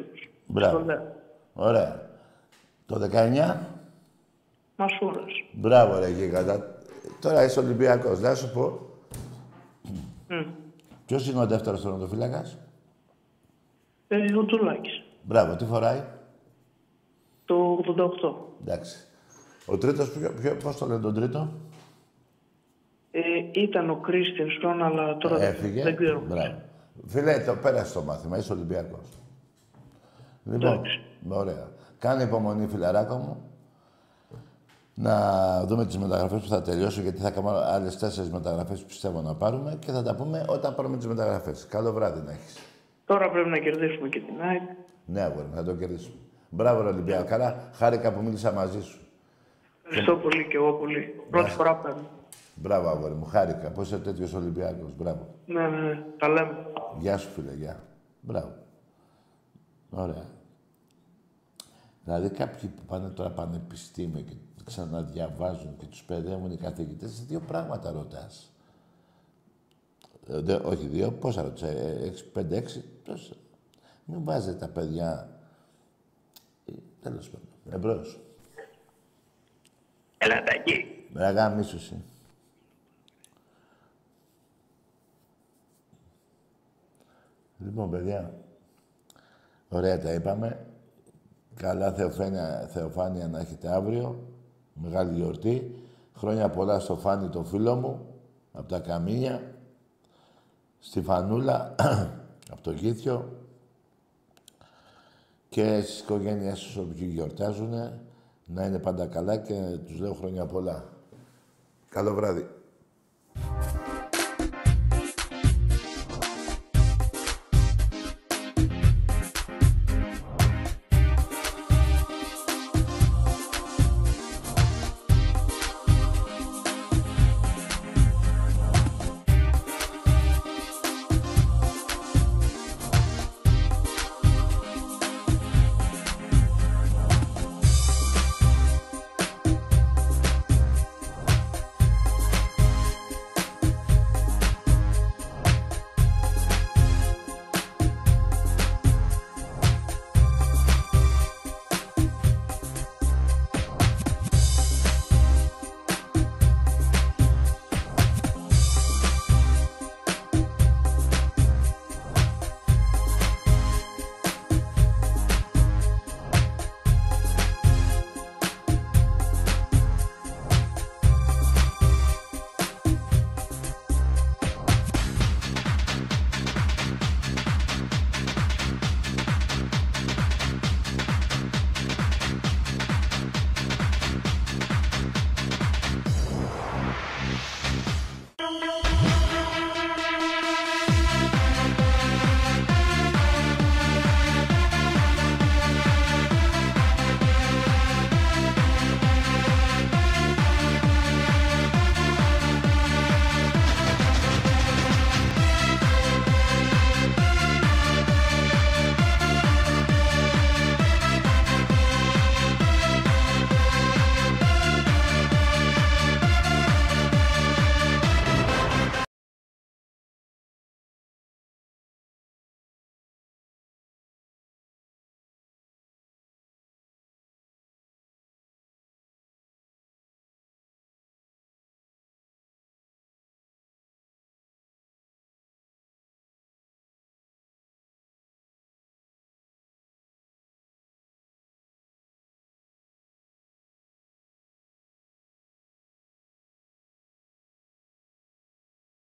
Μπράβο. Ωραία. Το δεκαεννιά. Μασούρας. Μπράβο, ρε γίγαντα. Τώρα είσαι Ολυμπιακός. Να σου πω. Mm. Ποιος είναι ο δεύτερος τερματοφύλακας? Ε, ο Τζουλάκης. Μπράβο. Τι φοράει? Το ογδόντα οκτώ. Εντάξει. Ο τρίτος, ποιο, ποιο, πώς το λένε τον τρίτο? Ε, ήταν ο Κρίστινσον, αλλά τώρα Έφυγε. δεν ξέρω. Μπράβο. Φίλε, το πέρασε το μάθημα. Είσαι Ολυμπιακός. Λοιπόν, Εντάξει. ωραία. Κάνε υπομονή, φιλαράκο μου. Να δούμε τις μεταγραφές που θα τελειώσω, γιατί θα κάνουμε άλλες τέσσερις μεταγραφές που πιστεύω να πάρουμε και θα τα πούμε όταν πάρουμε τις μεταγραφές. Καλό βράδυ να έχεις. Τώρα πρέπει να κερδίσουμε και την ΑΕΚ. Ναι, αγόρι, θα το κερδίσουμε. Μπράβο, ρε Ολυμπιακά. Καλά, χάρηκα που μίλησα μαζί σου. Ευχαριστώ πολύ και εγώ πολύ. Πρώτη φορά παίρνω. Μπράβο, αγόρι μου. Χάρηκα. Πώς είσαι τέτοιος Ολυμπιακός. Μπράβο. Ναι, ναι, ναι. Τα λέμε. Γεια σου, φίλε. Γεια. Μπράβο. Ωραία. Δηλαδή, κάποιοι που πάνε τώρα πανεπιστήμιο και ξαναδιαβάζουν και τους παιδεύουν οι καθηγητές, δύο πράγματα ρωτάς. Ε, δε, όχι δύο, πόσα ρωτάς, ε, έξι, πέντε, έξι, τόσα. Μην βάζετε τα παιδιά. Ε, τέλος πάντων. Εμπρός. Έλατε εκεί. Με γάμισου εσύ. Λοιπόν, παιδιά, ωραία τα είπαμε. Καλά θεοφάνεια, θεοφάνεια να έχετε αύριο. Μεγάλη γιορτή. Χρόνια πολλά στο Φάνη το φίλο μου, από τα Καμίνια. Στη Φανούλα, από το Γήθιο. Και στις οικογένειές τους όποιοι γιορτάζουν, να είναι πάντα καλά και τους λέω χρόνια πολλά. Καλό βράδυ.